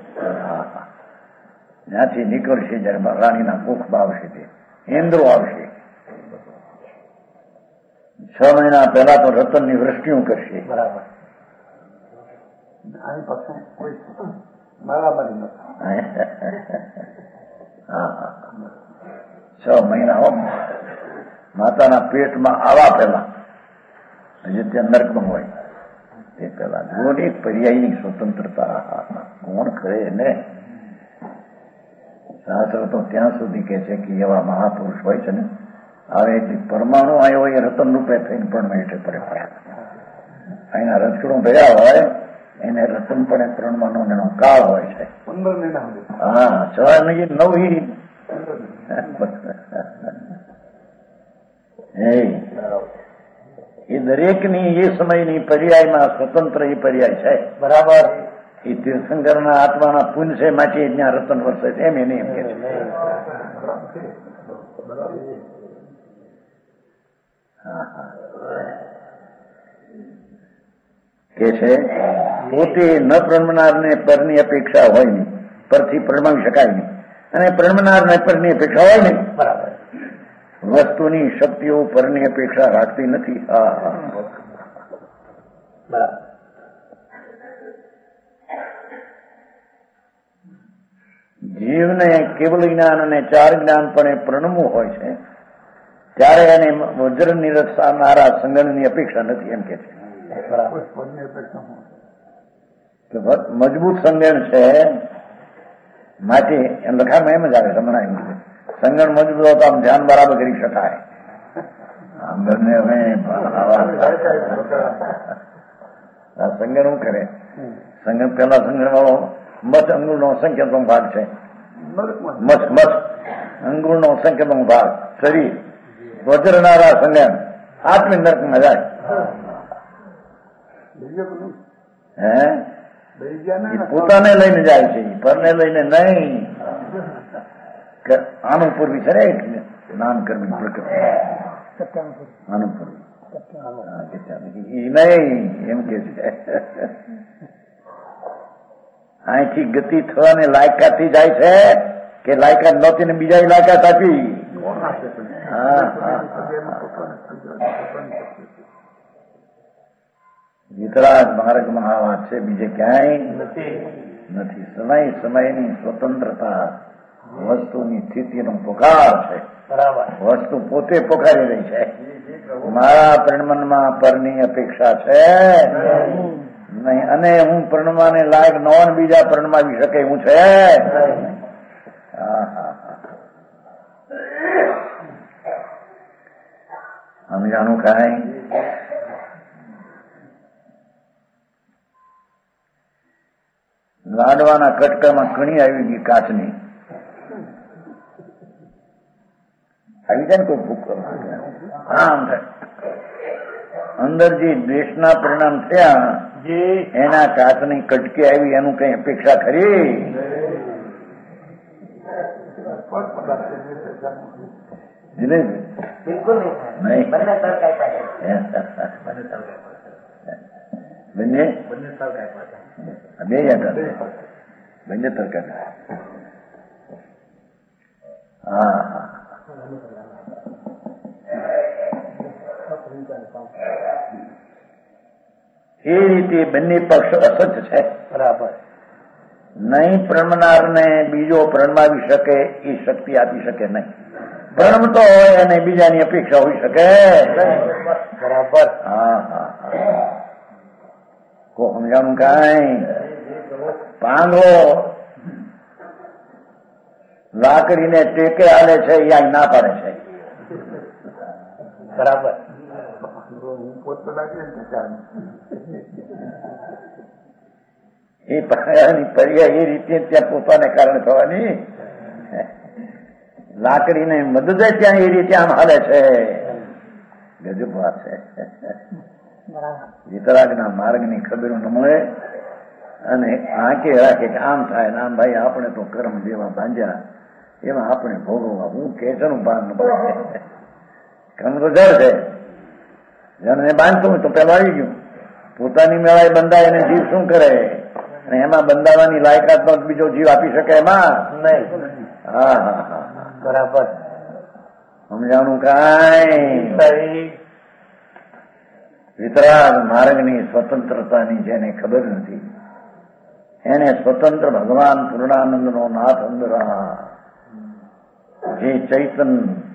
જ્યાંથી નીકળશે જયારે રાણીના મુખમાં આવશે તે ઇન્દ્રો આવશે 6 મહિના પહેલા તો રતનની વૃષ્ટિઓ કરશે. બરાબર હા 6 મહિના માતાના પેટમાં આવા પહેલા હજી ત્યાં નર્કમાં હોય તે પહેલા જુઓની પર્યાયની સ્વતંત્રતા કોણ કરે ને શાસ્ત્ર તો ત્યાં સુધી કે છે કે એવા મહાપુરુષ હોય છે ને, હવે એટલી પરમાણુ આવ્યો એ રતન રૂપે થઈને પણ હેઠે પડે પડ્યા. અહીંના રચકડું ભર્યા હોય એને રતનપણે પ્રણવાનો એનો કાળ હોય છે. 15 મહિના. હા, 6 નહીં 9 એ દરેકની એ સમયની પર્યાયમાં સ્વતંત્ર એ પર્યાય છે. બરાબર. એ તીર્થંકરના આત્માના પુંજ છે માટે જ્યાં રતન વર્ષે છે એમ એને એમ કે છે. કે છે પોતે ન પ્રણમનારને પરની અપેક્ષા હોય નહીં, પરથી પ્રણમાવી શકાય નહીં, અને પ્રણમનારને પરની અપેક્ષા હોય નહીં. બરાબર. વસ્તુની શક્તિઓ પરની અપેક્ષા રાખતી નથી. બરાબર. જીવને કેવલ જ્ઞાન અને 4 જ્ઞાન પણ પ્રણમવું હોય છે ત્યારે એને વજ્ર નિરસનારા સંગણની અપેક્ષા નથી એમ કે છે. મજબૂત સંગણ છે માટે એમ લખામાં એમ જ આવે. હમણાં એમ સંગણ મજબૂત હોય તો આમ ધ્યાન બરાબર કરી શકાય. બંને હવે સંગણ શું કરે? સંગણ પેલા સંગણ વાળો મત અંગુળનો અસંખ્યતમ ભાગ છે. મત અંગુળનો અસંખ્યતમ ભાગ શરીર વજ્રનારા સંગણ આત્મી નરકમાં જાય. પોતાને લઈને જાય છે, પરને લઈને નહીં. આનું પૂર્વી છે ને નામ કર્મી પ્રકૃતિ આનું પૂર્વી નહીં એમ કે છે. અહીંથી ગતિ થવાને લાયકાતથી જાય છે કે લાયકાત નહોતી ને બીજા લાયકાત આપી? વિતરાગ માર્ગમાં આ વાત છે, બીજે ક્યાંય નથી. સમયની સ્વતંત્રતા વસ્તુની સ્થિતિનો પોકાર છે. વસ્તુ પોતે પોકારી રહી છે. મારા પ્રણમનમાં પરની અપેક્ષા છે નહીં, અને હું પ્રણમાને લાયક નોન બીજા પ્રણમાવી શકે એવું છે. સમજાણું કાંઈ? લાડવાના કટકામાં કણી આવી ગઈ કાચની, આવી જાય ને કોઈ ભૂખ આમ થાય. અંદર જે દ્વેષના પરિણામ થયા એના કાચની કટકી આવી, એનું કઈ અપેક્ષા ખરી? બિલકુલ નહીં. બંને બે બંને તરકારી. હા, એ રીતે બંને પક્ષ અસત છે. બરાબર. નહીં પ્રણમનારને બીજો પ્રણમાવી શકે એ શક્તિ આપી શકે નહીં. પ્રણમતો હોય અને બીજાની અપેક્ષા હોઈ શકે? બરાબર. કો સમજાણું કાંઈ? પાંગો લાકડીને ટેકે હાલે છે યા ના પાડે છે. બરાબર. એ પાયાની પર્યાય એ રીતે ત્યાં પોતાને કારણે થવાની. લાકડીને મદદ ત્યાં એ રીતે આમ હાલે છે. ગજબ વાત છે. વિતરાગના માર્ગની ખબર ન મળે અને આંકે રાખે કે આમ થાય ને આમ. ભાઈ આપણે તો કર્મ જેવા બાંધ્યા એમાં આપણે ભોગવવા. હું કેસરનું ભાન ન પડે. કર્મ તો જળ છે, જળને બાંધતું હોય તો પેલા આવી ગયું. પોતાની મેળાએ બંધાય એને જીવ શું કરે? અને એમાં બંધાવાની લાયકાત નો બીજો જીવ આપી શકે એમાં નહીં. બરાબર. સમજાણું કાંઈ? વિતરાગ માર્ગની સ્વતંત્રતાની જેને ખબર નથી એને સ્વતંત્ર ભગવાન પૂર્ણાનંદનો નાથ અંદર જે ચૈતન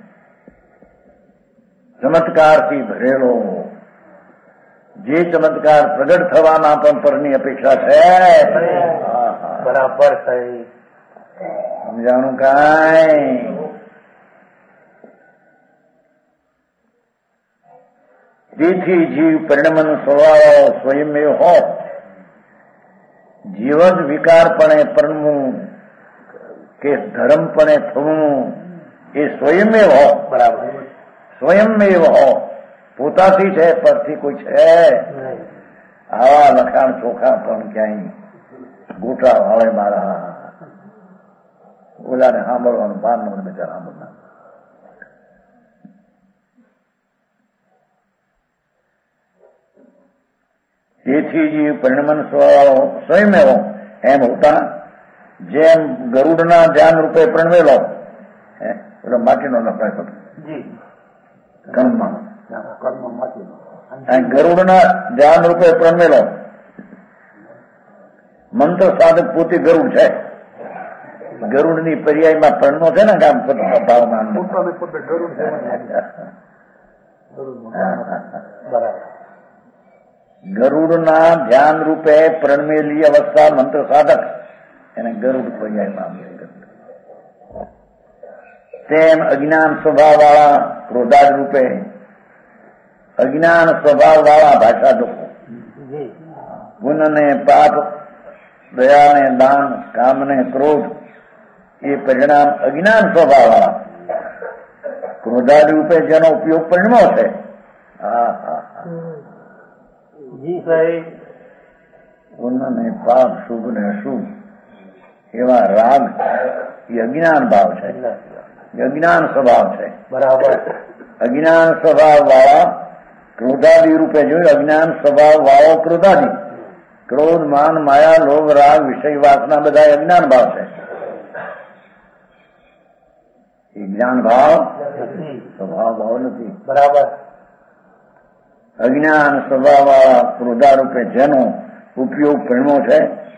ચમત્કારથી ભરેલો જે ચમત્કાર પ્રગટ થવાના પણ પરની અપેક્ષા છે. બરાબર. સમજાણું કાંઈ? તેથી જીવ પરિણમન સ્વભાવ સ્વયંમેવ હો. જીવ જ વિકારપણે પરણવું કે ધર્મપણે થવું એ સ્વયંમેવ હો. બરાબર. સ્વયંમેવ હો. પોતાથી છે, પરથી કોઈ છે. આવા લખાણ ચોખા પણ ક્યાંય ગોટા વાળે મારા ઓલાને સાંભળવાનું ભાન નો બિચારા સાંભળના. તેથી જીવ પરિણમન સ્વયંમેવ એમ હોતા જેમ ગરુડના ધ્યાન રૂપે પ્રણવેલો પેલો માટીનો નપાય હતો કર્મમાં, ગરુડના ધ્યાન રૂપે પ્રણવેલો મંત્ર સાધક પોતે ગરુડ છે. ગરુડની પર્યાયમાં પ્રણનો છે ને કામ ભાવમાં ગરુડના ધ્યાન રૂપે પ્રણમેલી અવસ્થા મંત્ર સાધક એને ગરુડ પર્યાયમાં તેમ અજ્ઞાન સ્વભાવ વાળા ક્રોધાદ રૂપે અજ્ઞાન સ્વભાવ વાળા ભાષા લોકો ગુણને પાપ દયાને દાન કામને ક્રોધ એ પરિણામ અજ્ઞાન સ્વભાવ વાળા ક્રોધાદ રૂપે જેનો ઉપયોગ પરિણમો છે. ગુણને પાપ શુભ ને અશુભ એવા રાગ એ અજ્ઞાન ભાવ છે, એ અજ્ઞાન સ્વભાવ છે. બરાબર. અજ્ઞાન સ્વભાવ વાળા ક્રોધાદી રૂપે જોયું. અજ્ઞાન સ્વભાવ વાળો ક્રોધાદી, ક્રોધ માન માયા લોભ રાગ વિષય વાસના બધા અજ્ઞાન ભાવ છે. એ જ્ઞાન ભાવ સ્વભાવ ભાવ નથી. બરાબર. અજ્ઞાન સ્વભાવ વાળા ક્રોધા રૂપે જેનો ઉપયોગ પરિણમો છે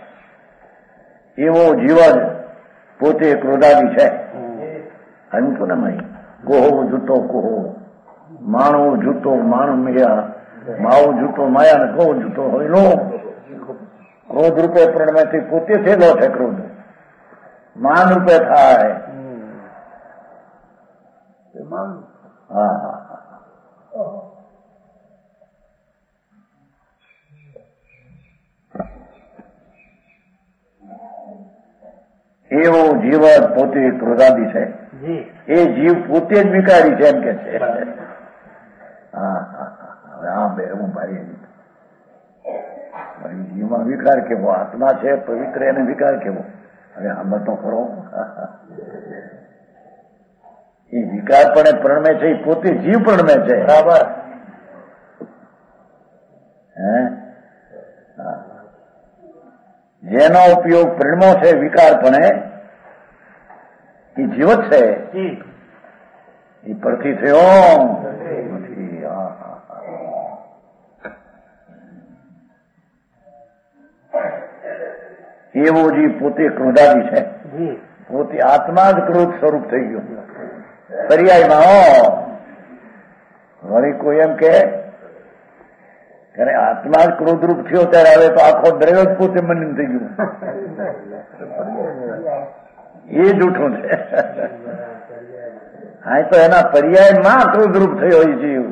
એવો જીવ જ પોતે ક્રોધાદી છે. એમ તો ને ભાઈ કોહો જૂતો કોહો, માણો જૂતો માણ મેયા, માવો જૂતો માયા ને કોહો જૂતો હોય લો. ક્રોધ રૂપે પ્રણમેથી પોતે થયેલો છે. ક્રોધ માન રૂપે થાય. હા એવો જીવ પોતે ક્રોધાદી છે. એ જીવ પોતે જ વિકારી છે એમ કે છે. હા બે હું ભારી જીવમાં વિકાર કેવો? આત્મા છે પવિત્ર, એને વિકાર કેવો? હવે આમાં તો ખરો એ વિકાર પણ પ્રણમે છે, એ પોતે જીવ પ્રણમે છે. બરાબર. જેનો ઉપયોગ પ્રેમો છે વિકારપણે એ જીવત છે. એ પરથી થયો નથી. એવો જીવ પોતે ક્રોધાદી છે. પોતે આત્મા જ ક્રોધ સ્વરૂપ થઈ ગયો. પર્યાયમાં વળી કોઈ એમ કે આત્મા જ ક્રોધરૂપ થયો ત્યારે હવે તો આખો દ્રવ્ય જ પોતે મલિન થઈ ગયું. એ જૂઠું છે. હા તો એના પર્યાયમાં ક્રોધરૂપ થયો એ જીવ.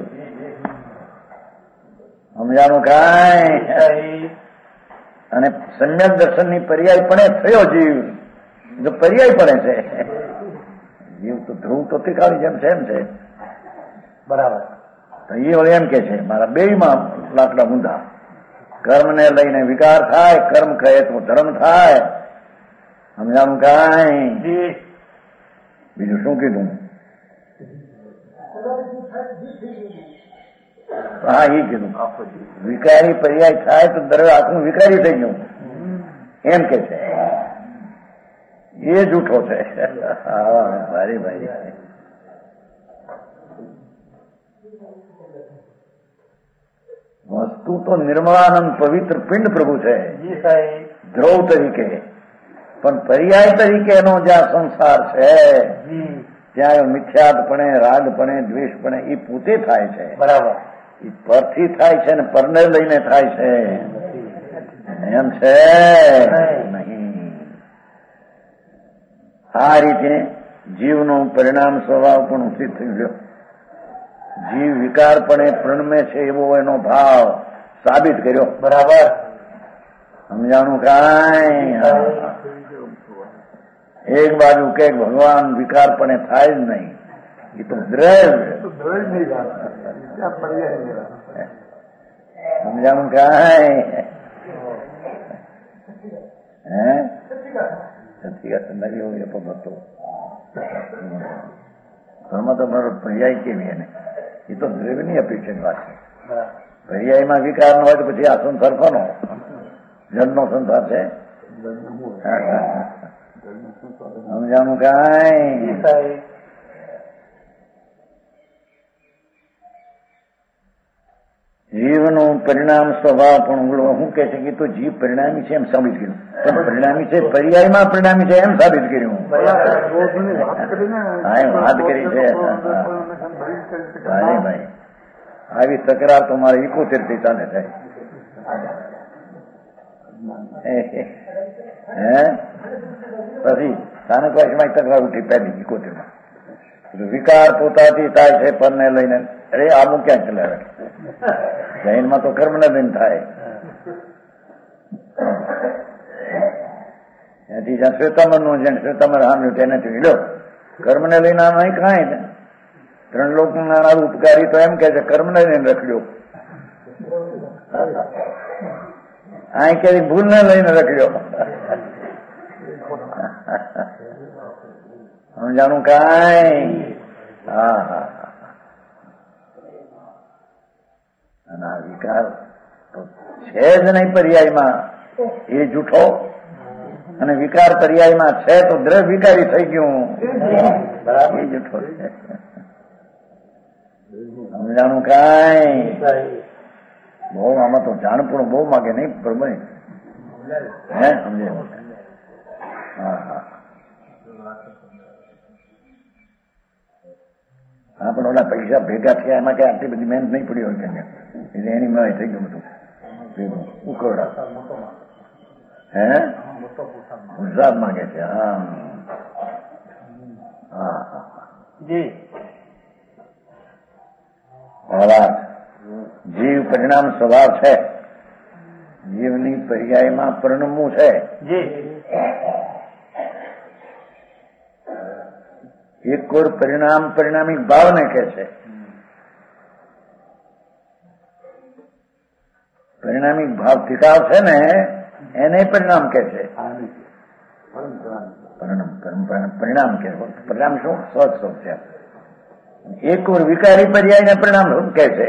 સમજાણું કાંઈ? અને સમ્યક દર્શનની પર્યાય પણ થયો જીવ, જો પર્યાય પણ છે. જીવ તો ધ્રુવ તો તીખાવી જેમ છે એમ છે. બરાબર. તો એ વળી એમ કે છે મારા બેયમાં લાકડા ઊંધા. કર્મને લઈને વિકાર થાય, કર્મ કહે તો ધર્મ થાય. સમજાણું કાંઈ? બીજું શું કીધું? હા એ કીધું વિકારી પર્યાય થાય તો દ્રવ્ય આખું વિકારી થઈ ગયું એમ કે છે. એ જૂઠો છે. ભારી ભારી. વસ્તુ તો નિર્મળાનંદ પવિત્ર પિંડ પ્રભુ છે ધ્રુવ તરીકે, પણ પર્યાય તરીકે એનો જ્યાં સંસાર છે ત્યાં મિથ્યાદપણે રાગપણે દ્વેષપણે એ પોતે થાય છે. બરાબર. એ પરથી થાય છે ને પરને લઈને થાય છે એમ છે નહીં. આ રીતે જીવનું પરિણામ સ્વભાવ પણ ઉચિત થઈ ગયો. જીવ વિકારપણે પ્રણમે છે એવો એનો ભાવ સાબિત કર્યો. બરાબર. સમજાણું કાંઈ? એક બાજુ કે ભગવાન વિકારપણે થાય જ નહીં, એ તો દ્રવ્ય. સમજાણું કાંઈ? હે નથી હોય તો હતો ઘરમાં તો મારો પર્યાય કેવી એને એ તો દ્રવ્યની અપેક્ષાની વાત છે. પર્યાયમાં વિકાર ન હોય તો પછી આ સંસાર કોનો? જન્મનો સંસાર છે. સમજાણું કાંઈ? જીવનું પરિણામ સ્વભાવ પણ શું કે છે કે તો જીવ પરિણામી છે એમ સાબિત કર્યું, પણ પરિણામી છે પર્યાયમાં પરિણામી છે એમ સાબિત કર્યું. વાત કરી છે. ભાઈ આવી તકરાર તો મારે 71 થી ચાલે છે. પછી સ્થાનિક વર્ષમાં તકરાર ઉઠી પહેલી 71માં. વિકાર પોતાથી થાય છે પરને લઈને. અરે આવું ક્યાં ચલાવે? જૈનમાં તો કર્મને લઈને થાય. ત્યાંથી જ્યાં શ્વેતાંબરનું જેને શ્વેતાંબર હામ્યું તેનાથી લો કર્મને લઈને નહીં કાંઈ ને. 3 લોકના ઉપકારી તો એમ કે છે કર્મને લઈને રખડ્યો. આ ક્યારેક ભૂલને લઈને રખડ્યો. સમજાણું કાંઈ? હા હા. અને આ વિકાર તો છે જ નહીં પર્યાયમાં, એ જૂઠો. અને વિકાર પર્યાયમાં છે તો દ્રવ્ય વિકારી થઈ ગયું, એ જૂઠો છે. સમજાણું કાંઈ? બહુ આમાં તો જાણપણું બહુ માગે નહીં પ્રભુ. હે સમજે? હા હા. હા પણ ઓલા પૈસા ભેગા થયા એમાં કઈ આટલી બધી મહેનત નહીં પડી હોય કે એટલે એની મળે થઈ ગયું બધું ઉકરડા. હે પુરસાદ માંગે છે. હા હા હા. જીવ પરિણામ સ્વભાવ છે. જીવની પર્યાયમાં પરિણમવું છે. એક કોર પરિણામ પરિણામિક ભાવને કે છે. પરિણામિક ભાવ ટીકાવ છે ને એને પરિણામ કે છે. પરિણામ કે પરિણામ શું? સ્વચ્છ છે. એક કોર વિકારી પર્યાયને પરિણામ કે છે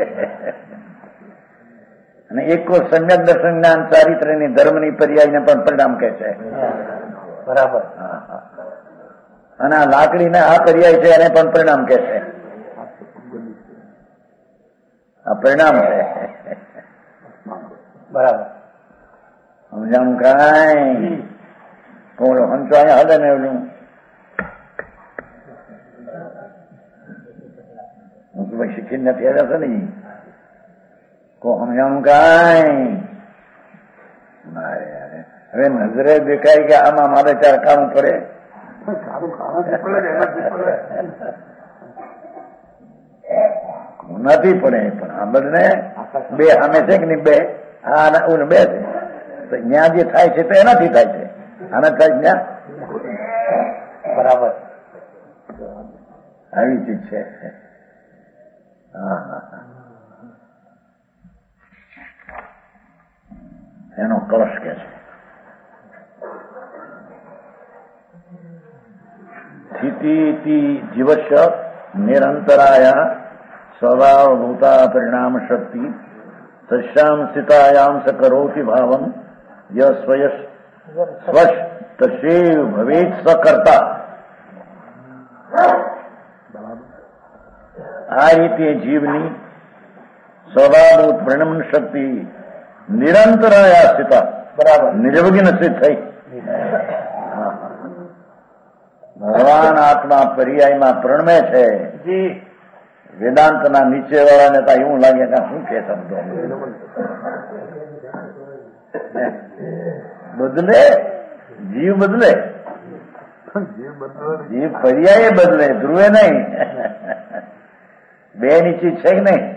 અને એક કોર સમ્યક દર્શન જ્ઞાન ચારિત્રની ધર્મની પર્યાયને પણ પરિણામ કે છે. બરાબર. અને આ લાકડીને આ પર્યાય છે એને પણ પરિણામ કે છે. આ પરિણામ છે. બરાબર. સમજાણું કાંઈ? કોલો હંચો અહીંયા હલે ને એવલું હું તો ભાઈ શીખીને નથી આવ્યા છે ને કો સમજાણું કાંઈ? હવે નજરે દેખાય કે આમાં મારે ચાર કામ પડે. નથી પડે પણ આ બધને બે સામે છે કે નહીં? બે આ ઓને બે છે. ત્યાં જે થાય છે તો એનાથી થાય છે, આના થાય ત્યાં. બરાબર. આવી ચીજ છે. હા હા હા. એનો કળશ કે છે. સ્થિતિ જીવસ્ય નિરંતરાયા સ્વભાવભૂતા પરિણામ શક્તિ તસ્યામ સ્થિતાયામ સ કરોતિ ભાવમ ય સ્વશ તસ્યૈવ ભવેત સકર્તા. આ રીતે જીવની સ્વભાવભૂત પરિણામ શક્તિ નિરંતરાયા સ્થિતા, બરાબર, નિર્વિઘ્ન સ્થિત થઈ. ભગવાન આત્મા પર્યાયમાં પ્રણમે છે. વેદાંતના નીચે વાળાને તો એવું લાગે કે શું કે શબ્દો બદલે, જીવ બદલે. જીવ પર્યાય બદલે, ધ્રુવે નહીં. બે ની ચીજ છે કે નહીં?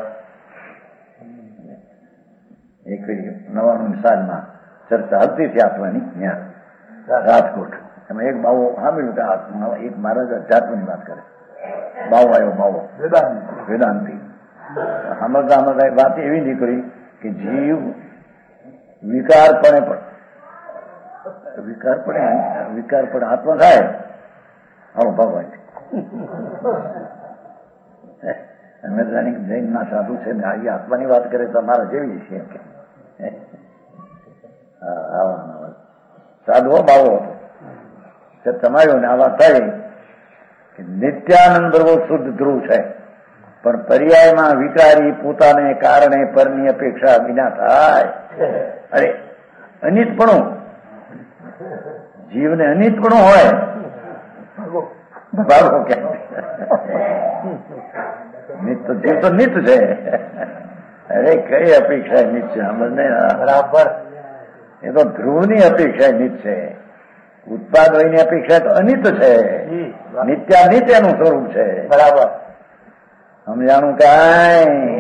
એક 99 સાલમાં ચર્ચા હલતી હતી આત્માની ત્યાં રાજકોટ. એમાં એક બાવો સાંભળ્યું કે આત્મા, એક મહારાજ અધ્યાત્મની વાત કરે. બાવો આવ્યો, બાવો વેદાંતિ. સાંભળતા વાત એવી નીકળી કે જીવ વિકારપણે આત્મા થાય. આવો ભગવાન અમે જાણી જૈન ના સાધુ છે ને આવી આત્માની વાત કરે તો અમારા જેવી છે એમ કે સાધુઓ બાવો હતો. તમારો ને આ વાત થાય કે નિત્યાનંદ બહુ શુદ્ધ ધ્રુવ છે, પણ પર્યાયમાં વિકારી પોતાને કારણે પરની અપેક્ષા વિના થાય. અરે અનિતપણું, જીવને અનિતપણું હોય ભાગો ક્યાં? જીવ તો નિત છે. અરે કઈ અપેક્ષા નિત છે? બરાબર. એ તો ધ્રુવની અપેક્ષા નિત છે. ઉત્પાદ વયની અપેક્ષા તો અનિત છે. નિત્યાનિત એનું સ્વરૂપ છે. બરાબર. સમજાણું કાંઈ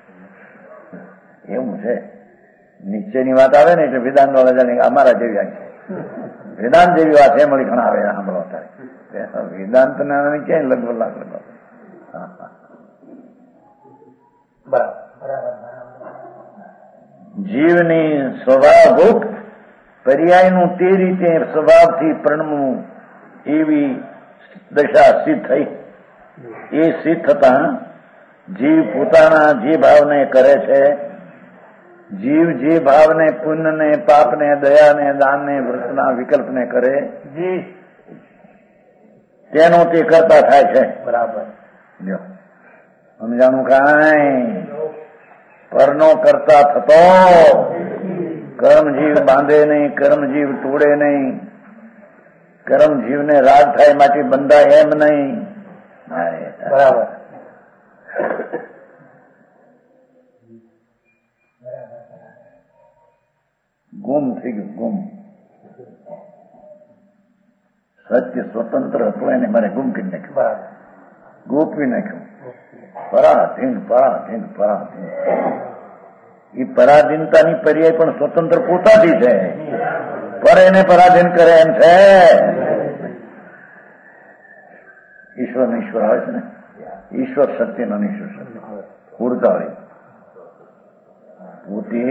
એવું છે. નીચેની વાત આવે ને એટલે વેદાંત વાળા જાણે અમારા જેવી આવી છે. વેદાંત જેવી વાત છે મળી ઘણા આવે સાંભળો અત્યારે. વેદાંત ના ક્યાંય લગભગ લગભગ જીવની સ્વભાવભૂત પર્યાયનું તે રીતે સ્વભાવથી પ્રણમવું એવી દશા સિદ્ધ થઈ. એ સિદ્ધ થતા જીવ પોતાના જે ભાવને કરે છે, જીવ જે ભાવને પુણ્યને પાપને દયાને દાનને વ્રતના વિકલ્પને કરે તેનો તે કરતા થાય છે. બરાબર. સમજાણું કાંઈ? પરનો કરતા થતો કર્મજીવ બાંધે નહીં, કર્મજીવ તોડે નહીં, કર્મજીવને રાગ થાય માટે બંધાય એમ નહીં. બરાબર. ગુમ થઈ ગયું, ગુમ. સત્ય સ્વતંત્ર હતું એને મારે ગુમ કરી નાખ્યું. બરાબર. ગોપવી નાખ્યું. પરાધીન પરાધીન પરાધીન. એ પરાધીનતાની પર્યાય પણ સ્વતંત્ર પોતાથી છે, પર એને પરાધીન કરે એમ છે. ઈશ્વર ને ઈશ્વર આવે છે ને, ઈશ્વર સત્ય નો ઈશ્વર સત્ય ઉડતા હોય. પોતે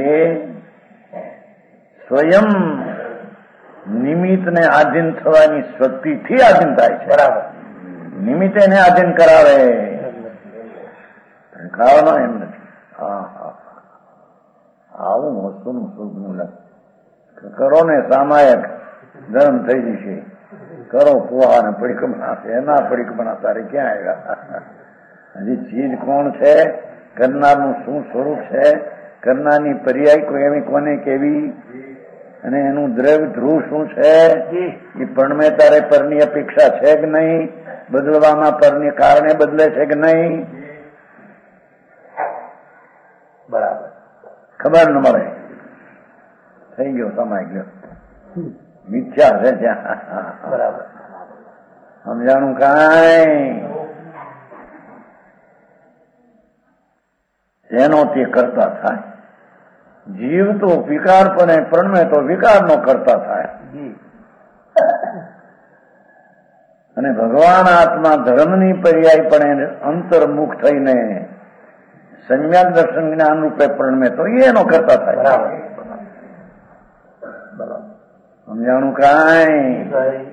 સ્વયં નિમિત્તને આધીન થવાની શક્તિથી આધીન થાય છે. બરાબર. નિમિત્ત એને આધીન કરાવે, ખાવાનો એમ નથી. આવું વસ્તુનું સુખનું નથી. કરો ને સામાયક ગરમ થઈ જશે. કરો પોહા ને પડીકમણા, એના પડીકમણા તારે ક્યાં આવ્યા? હજી ચીજ કોણ છે? કરનારનું શું સ્વરૂપ છે? કરનારની પર્યાય કોઈ એવી કોને કેવી? અને એનું દ્રવ્ય ધ્રુવ શું છે? એ પરણમે તારે પરની અપેક્ષા છે કે નહીં? બદલવામાં પરને કારણે બદલે છે કે નહીં? બરાબર. ખબર ન મળે. થઈ ગયો, સમાય ગયો. મિથ્યા છે ત્યાં. બરાબર. સમજાણું કાંઈ? એનો તે કરતા થાય. જીવ તો વિકારપણે પ્રણમે તો વિકારનો કરતા થાય. અને ભગવાન આત્મા ધર્મની પર્યાયપણે અંતર્મુખ થઈને સમ્યક દર્શન જ્ઞાન રૂપે પ્રણમે તો એનો કરતા થાય. સમજાણું કાંઈ?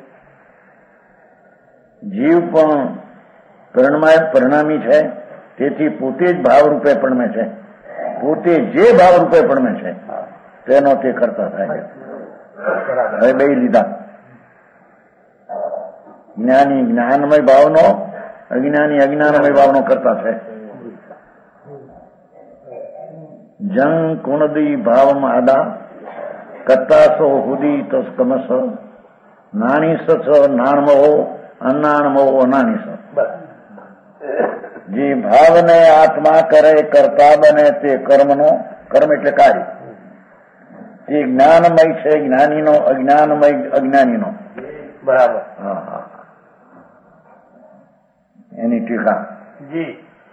જીવ પણ પરિણામી છે, તેથી પોતે જ ભાવરૂપે પ્રણમે છે. પોતે જે ભાવરૂપે પ્રણમે છે તેનો તે કરતા થાય. હવે બે લીધા. જ્ઞાની જ્ઞાનમય ભાવનો, અજ્ઞાની અજ્ઞાનમય ભાવનો કરતા છે. જંગ કુણદી ભાવમાં આદા કત્તાસો હુદી તસ્કમસ નાણીસ નાણમો અનાણમો અનાણીસ. જે ભાવને આત્મા કરે કરતા બને તે કર્મનો, કર્મ એટલે કાર્ય, તે જ્ઞાનમય છે જ્ઞાનીનો, અજ્ઞાનમય અજ્ઞાનીનો. બરાબર. હા હા, એની ટીકા. જી.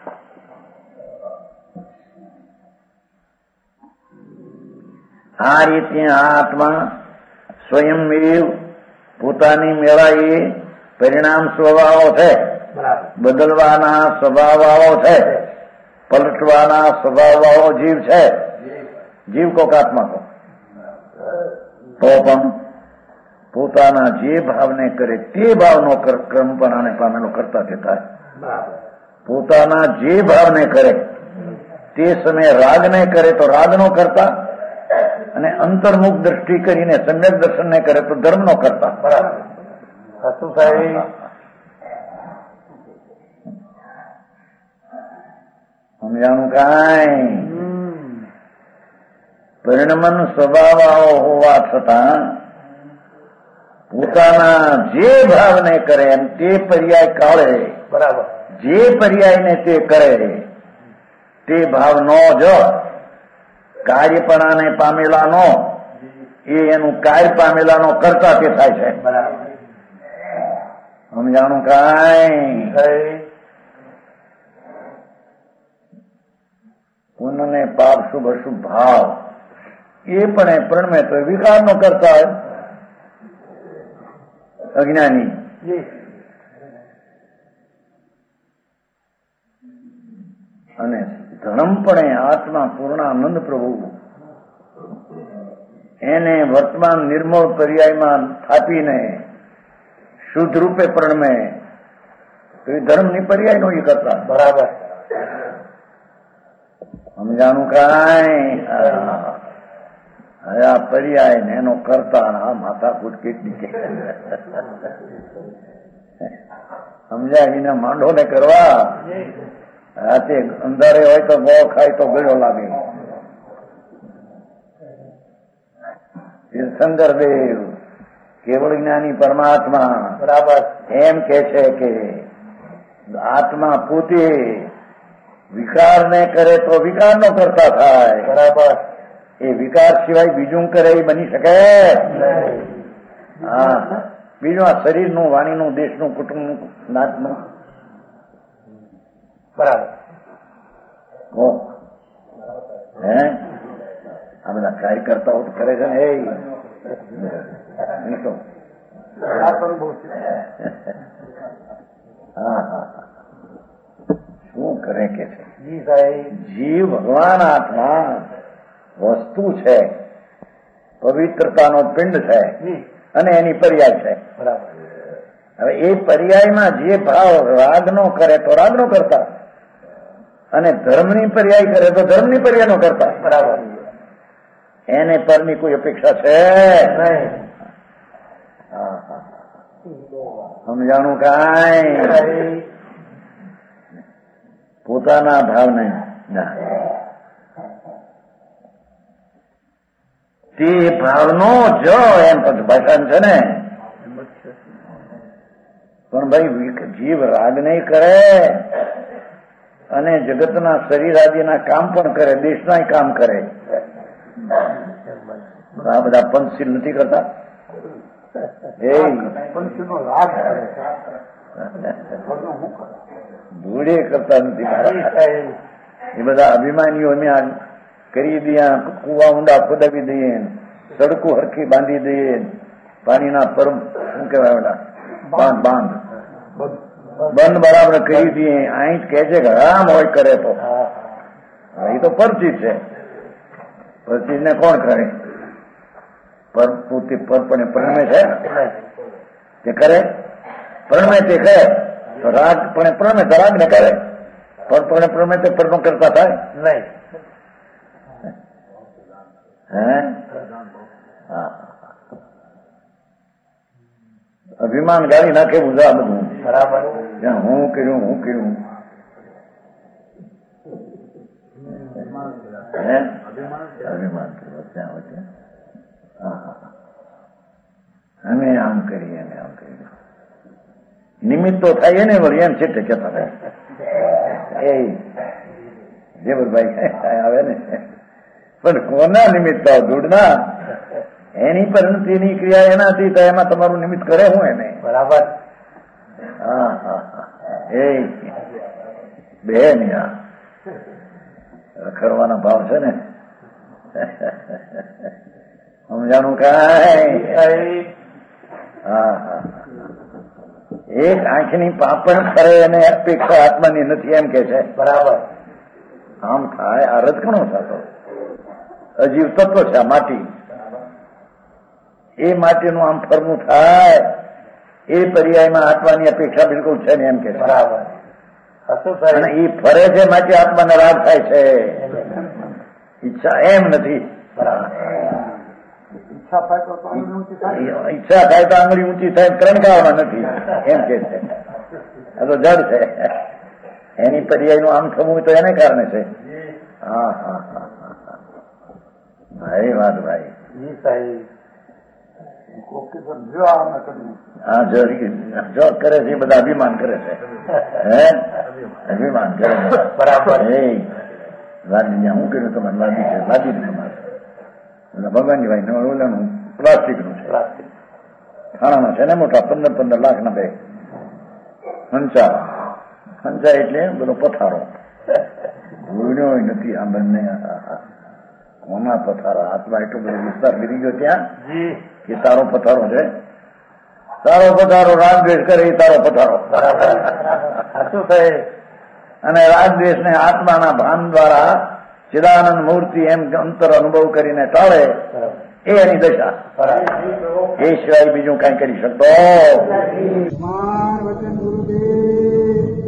આ રીતે આત્મા સ્વયંમેવ પોતાની મેળાએ પરિણામ સ્વભાવો છે, બદલવાના સ્વભાવો છે, પલટવાના સ્વભાવો જીવ છે. જીવ કો આત્મા કો તો પણ પોતાના જે ભાવને કરે તે ભાવનો ક્રમપણાને પામેલો કરતા જતા. પોતાના જે ભાવને કરે તે સમયે રાગને કરે તો રાગનો કરતા, અને અંતર્મુખ દ્રષ્ટિ કરીને સમ્યક દર્શનને કરે તો ધર્મનો કરતા. બરાબર. સાચું સાહેબ. સમજાણું કાંઈ? પરિણમન સ્વભાવ હોવા છતાં પોતાના જે ભાવને કરે એમ તે પર્યાય કાળે બરાબર જે પર્યાયને તે કરે તે ભાવનો જ કાર્યપણાને પામેલાનો એ એનું કાર્ય પામેલાનો કરતા તે થાય છે. બરાબર. સમજાણું કાંઈ? પુણ્ય પાપ શુભ અશુભ ભાવ એ પણ પ્રણમે તો વિકારનો કરતા હોય અજ્ઞાની. અને ધર્મપણે આત્મા પૂર્ણાનંદ પ્રભુ એને વર્તમાન નિર્મળ પર્યાયમાં થાપીને શુદ્ધ રૂપે પ્રણમે તો એ ધર્મની પર્યાયનો એ કરતા. બરાબર. સમજાણું કાંઈ? હવે આ પર્યાય ને એનો કરતા આ માથાકૂટ કેટલી કે સમજાય એને માંડો ને કરવા. રાતે અંધારે હોય તો ગો ખાય તો ગળ્યો લાગે. તીર્થંકર દેવ કેવળ જ્ઞાની પરમાત્મા બરાબર એમ કે છે કે આત્મા પોતે વિકારને કરે તો વિકારનો કરતા થાય. બરાબર. એ વિકાર સિવાય બીજું કરે એ બની શકે? હા. બીજું આ શરીરનું, વાણીનું, દેશનું, કુટુંબનું, નાતનું. બરાબર. હે આ બધા કાર્યકર્તાઓ તો કરે છે ને. હા હા, શું કરે કે છે? જીવ ભગવાન આત્મા વસ્તુ છે, પવિત્રતાનો પિંડ છે અને એની પર્યાય છે. બરાબર. હવે એ પર્યાયમાં જે ભાવ રાગનો કરે તો રાગનો કરતા, અને ધર્મની પર્યાય કરે તો ધર્મની પર્યાયનો કરતા. બરાબર. એને પરની કોઈ અપેક્ષા છે નહીં. સમજાણું કાંઈ? પોતાના ભાવને તે ભાવનો જ એમ ભાષણ છે ને. પણ ભાઈ જીવ રાગ નહીં કરે અને જગતના શરીર આદિના કામ પણ કરે, દેશના કામ કરે. આ બધા પંચશીલ નથી કરતા. પંચનો લાભ ધૂળે કરતા નથી. એ બધા અભિમાનીઓ અમે કરી દઈએ, કુવા ઊંડા ખોદાવી દઈએ, સડકો હરખી બાંધી દઈએ, પાણીના પરમ શું કહેવાય બાંધ બંધ બરાબર કરી દઈએ. અહીં કહે છે કે હરામ હોય કરે તો એ તો પરચિત છે. પરચિત ને કોણ કરે? પોતે પરપણે પ્રણમે છે તે કરે, પ્રણમે તે કરે તો રાગ પણ પ્રણમે તો રાગ ને કરે, પરપણે પ્રણમે તે પરનો કરતા થાય નહીં. હે અભિમાન ગાળી નાખે ઉજા બધું. બરાબર. હું કર્યું અભિમાન અમે આમ કરીએ અમે આમ કરીએ. નિમિત્ત તો થાય ને વળી એમ છે કહેતા થાય. એ જેવરભાઈ આવે ને પણ કોના નિમિત્ત ધૂળના એની પરિણતિની ક્રિયા એનાથી તો એમાં તમારું નિમિત્ત કરે હું એને. બરાબર. હા હા હા. એ બે ને આ રખડવાના ભાવ છે ને. સમજાણું કાંઈ? હા હા. એક આંખની પાપણ ખરે અને અપેક્ષા આત્માની નથી એમ કે છે. બરાબર. આમ થાય આ રજકણો થતો અજીવ તત્વ છે આ માટી. એ માટીનું આમ ફરવું થાય એ પર્યાયમાં આત્માની અપેક્ષા બિલકુલ છે ને એમ કે બરાબર. અને એ ફરે છે માટી આત્માને રાગ થાય છે. ઈચ્છા એમ નથી. ઈચ્છા થાય તો આંગળી ઊંચી થાય ત્રણકાવમાં નથી એમ કે છે. આ તો જડ છે. એની પર્યાયનું આમ થવું તો એને કારણે છે. હા હા હા હા. ભાઈ વાત ભાઈ. હા જો કરે છે એ બધા અભિમાન કરે છે. હે અભિમાન કરે છે. બરાબર. એ વાદી હું કર્યું તમારે વાદી છે વાદી તમારે ભગવાનજી ભાઈ ઓલાનું પ્લાસ્ટિક નું છે. થાણામાં છે ને મોટા 15-15 લાખના બે હંચા એટલે બધો પથારો ભૂલ્યો નથી આ બંને. કોના પથારા હાથમાં એટલો બધો વિસ્તાર ગીરી ગયો ત્યાં કે તારો પથારો છે. તારો પથારો રાગદ્વેષ કરે એ તારો પથારો. શું થાય? અને રાગદ્વેષ ને આત્માના ભાન દ્વારા ચિદાનંદ મૂર્તિ એમ અંતર અનુભવ કરીને ટાળે એ એની દશા. એ સિવાય બીજું કઈ કરી શકતો. વચન ગુરુદેવ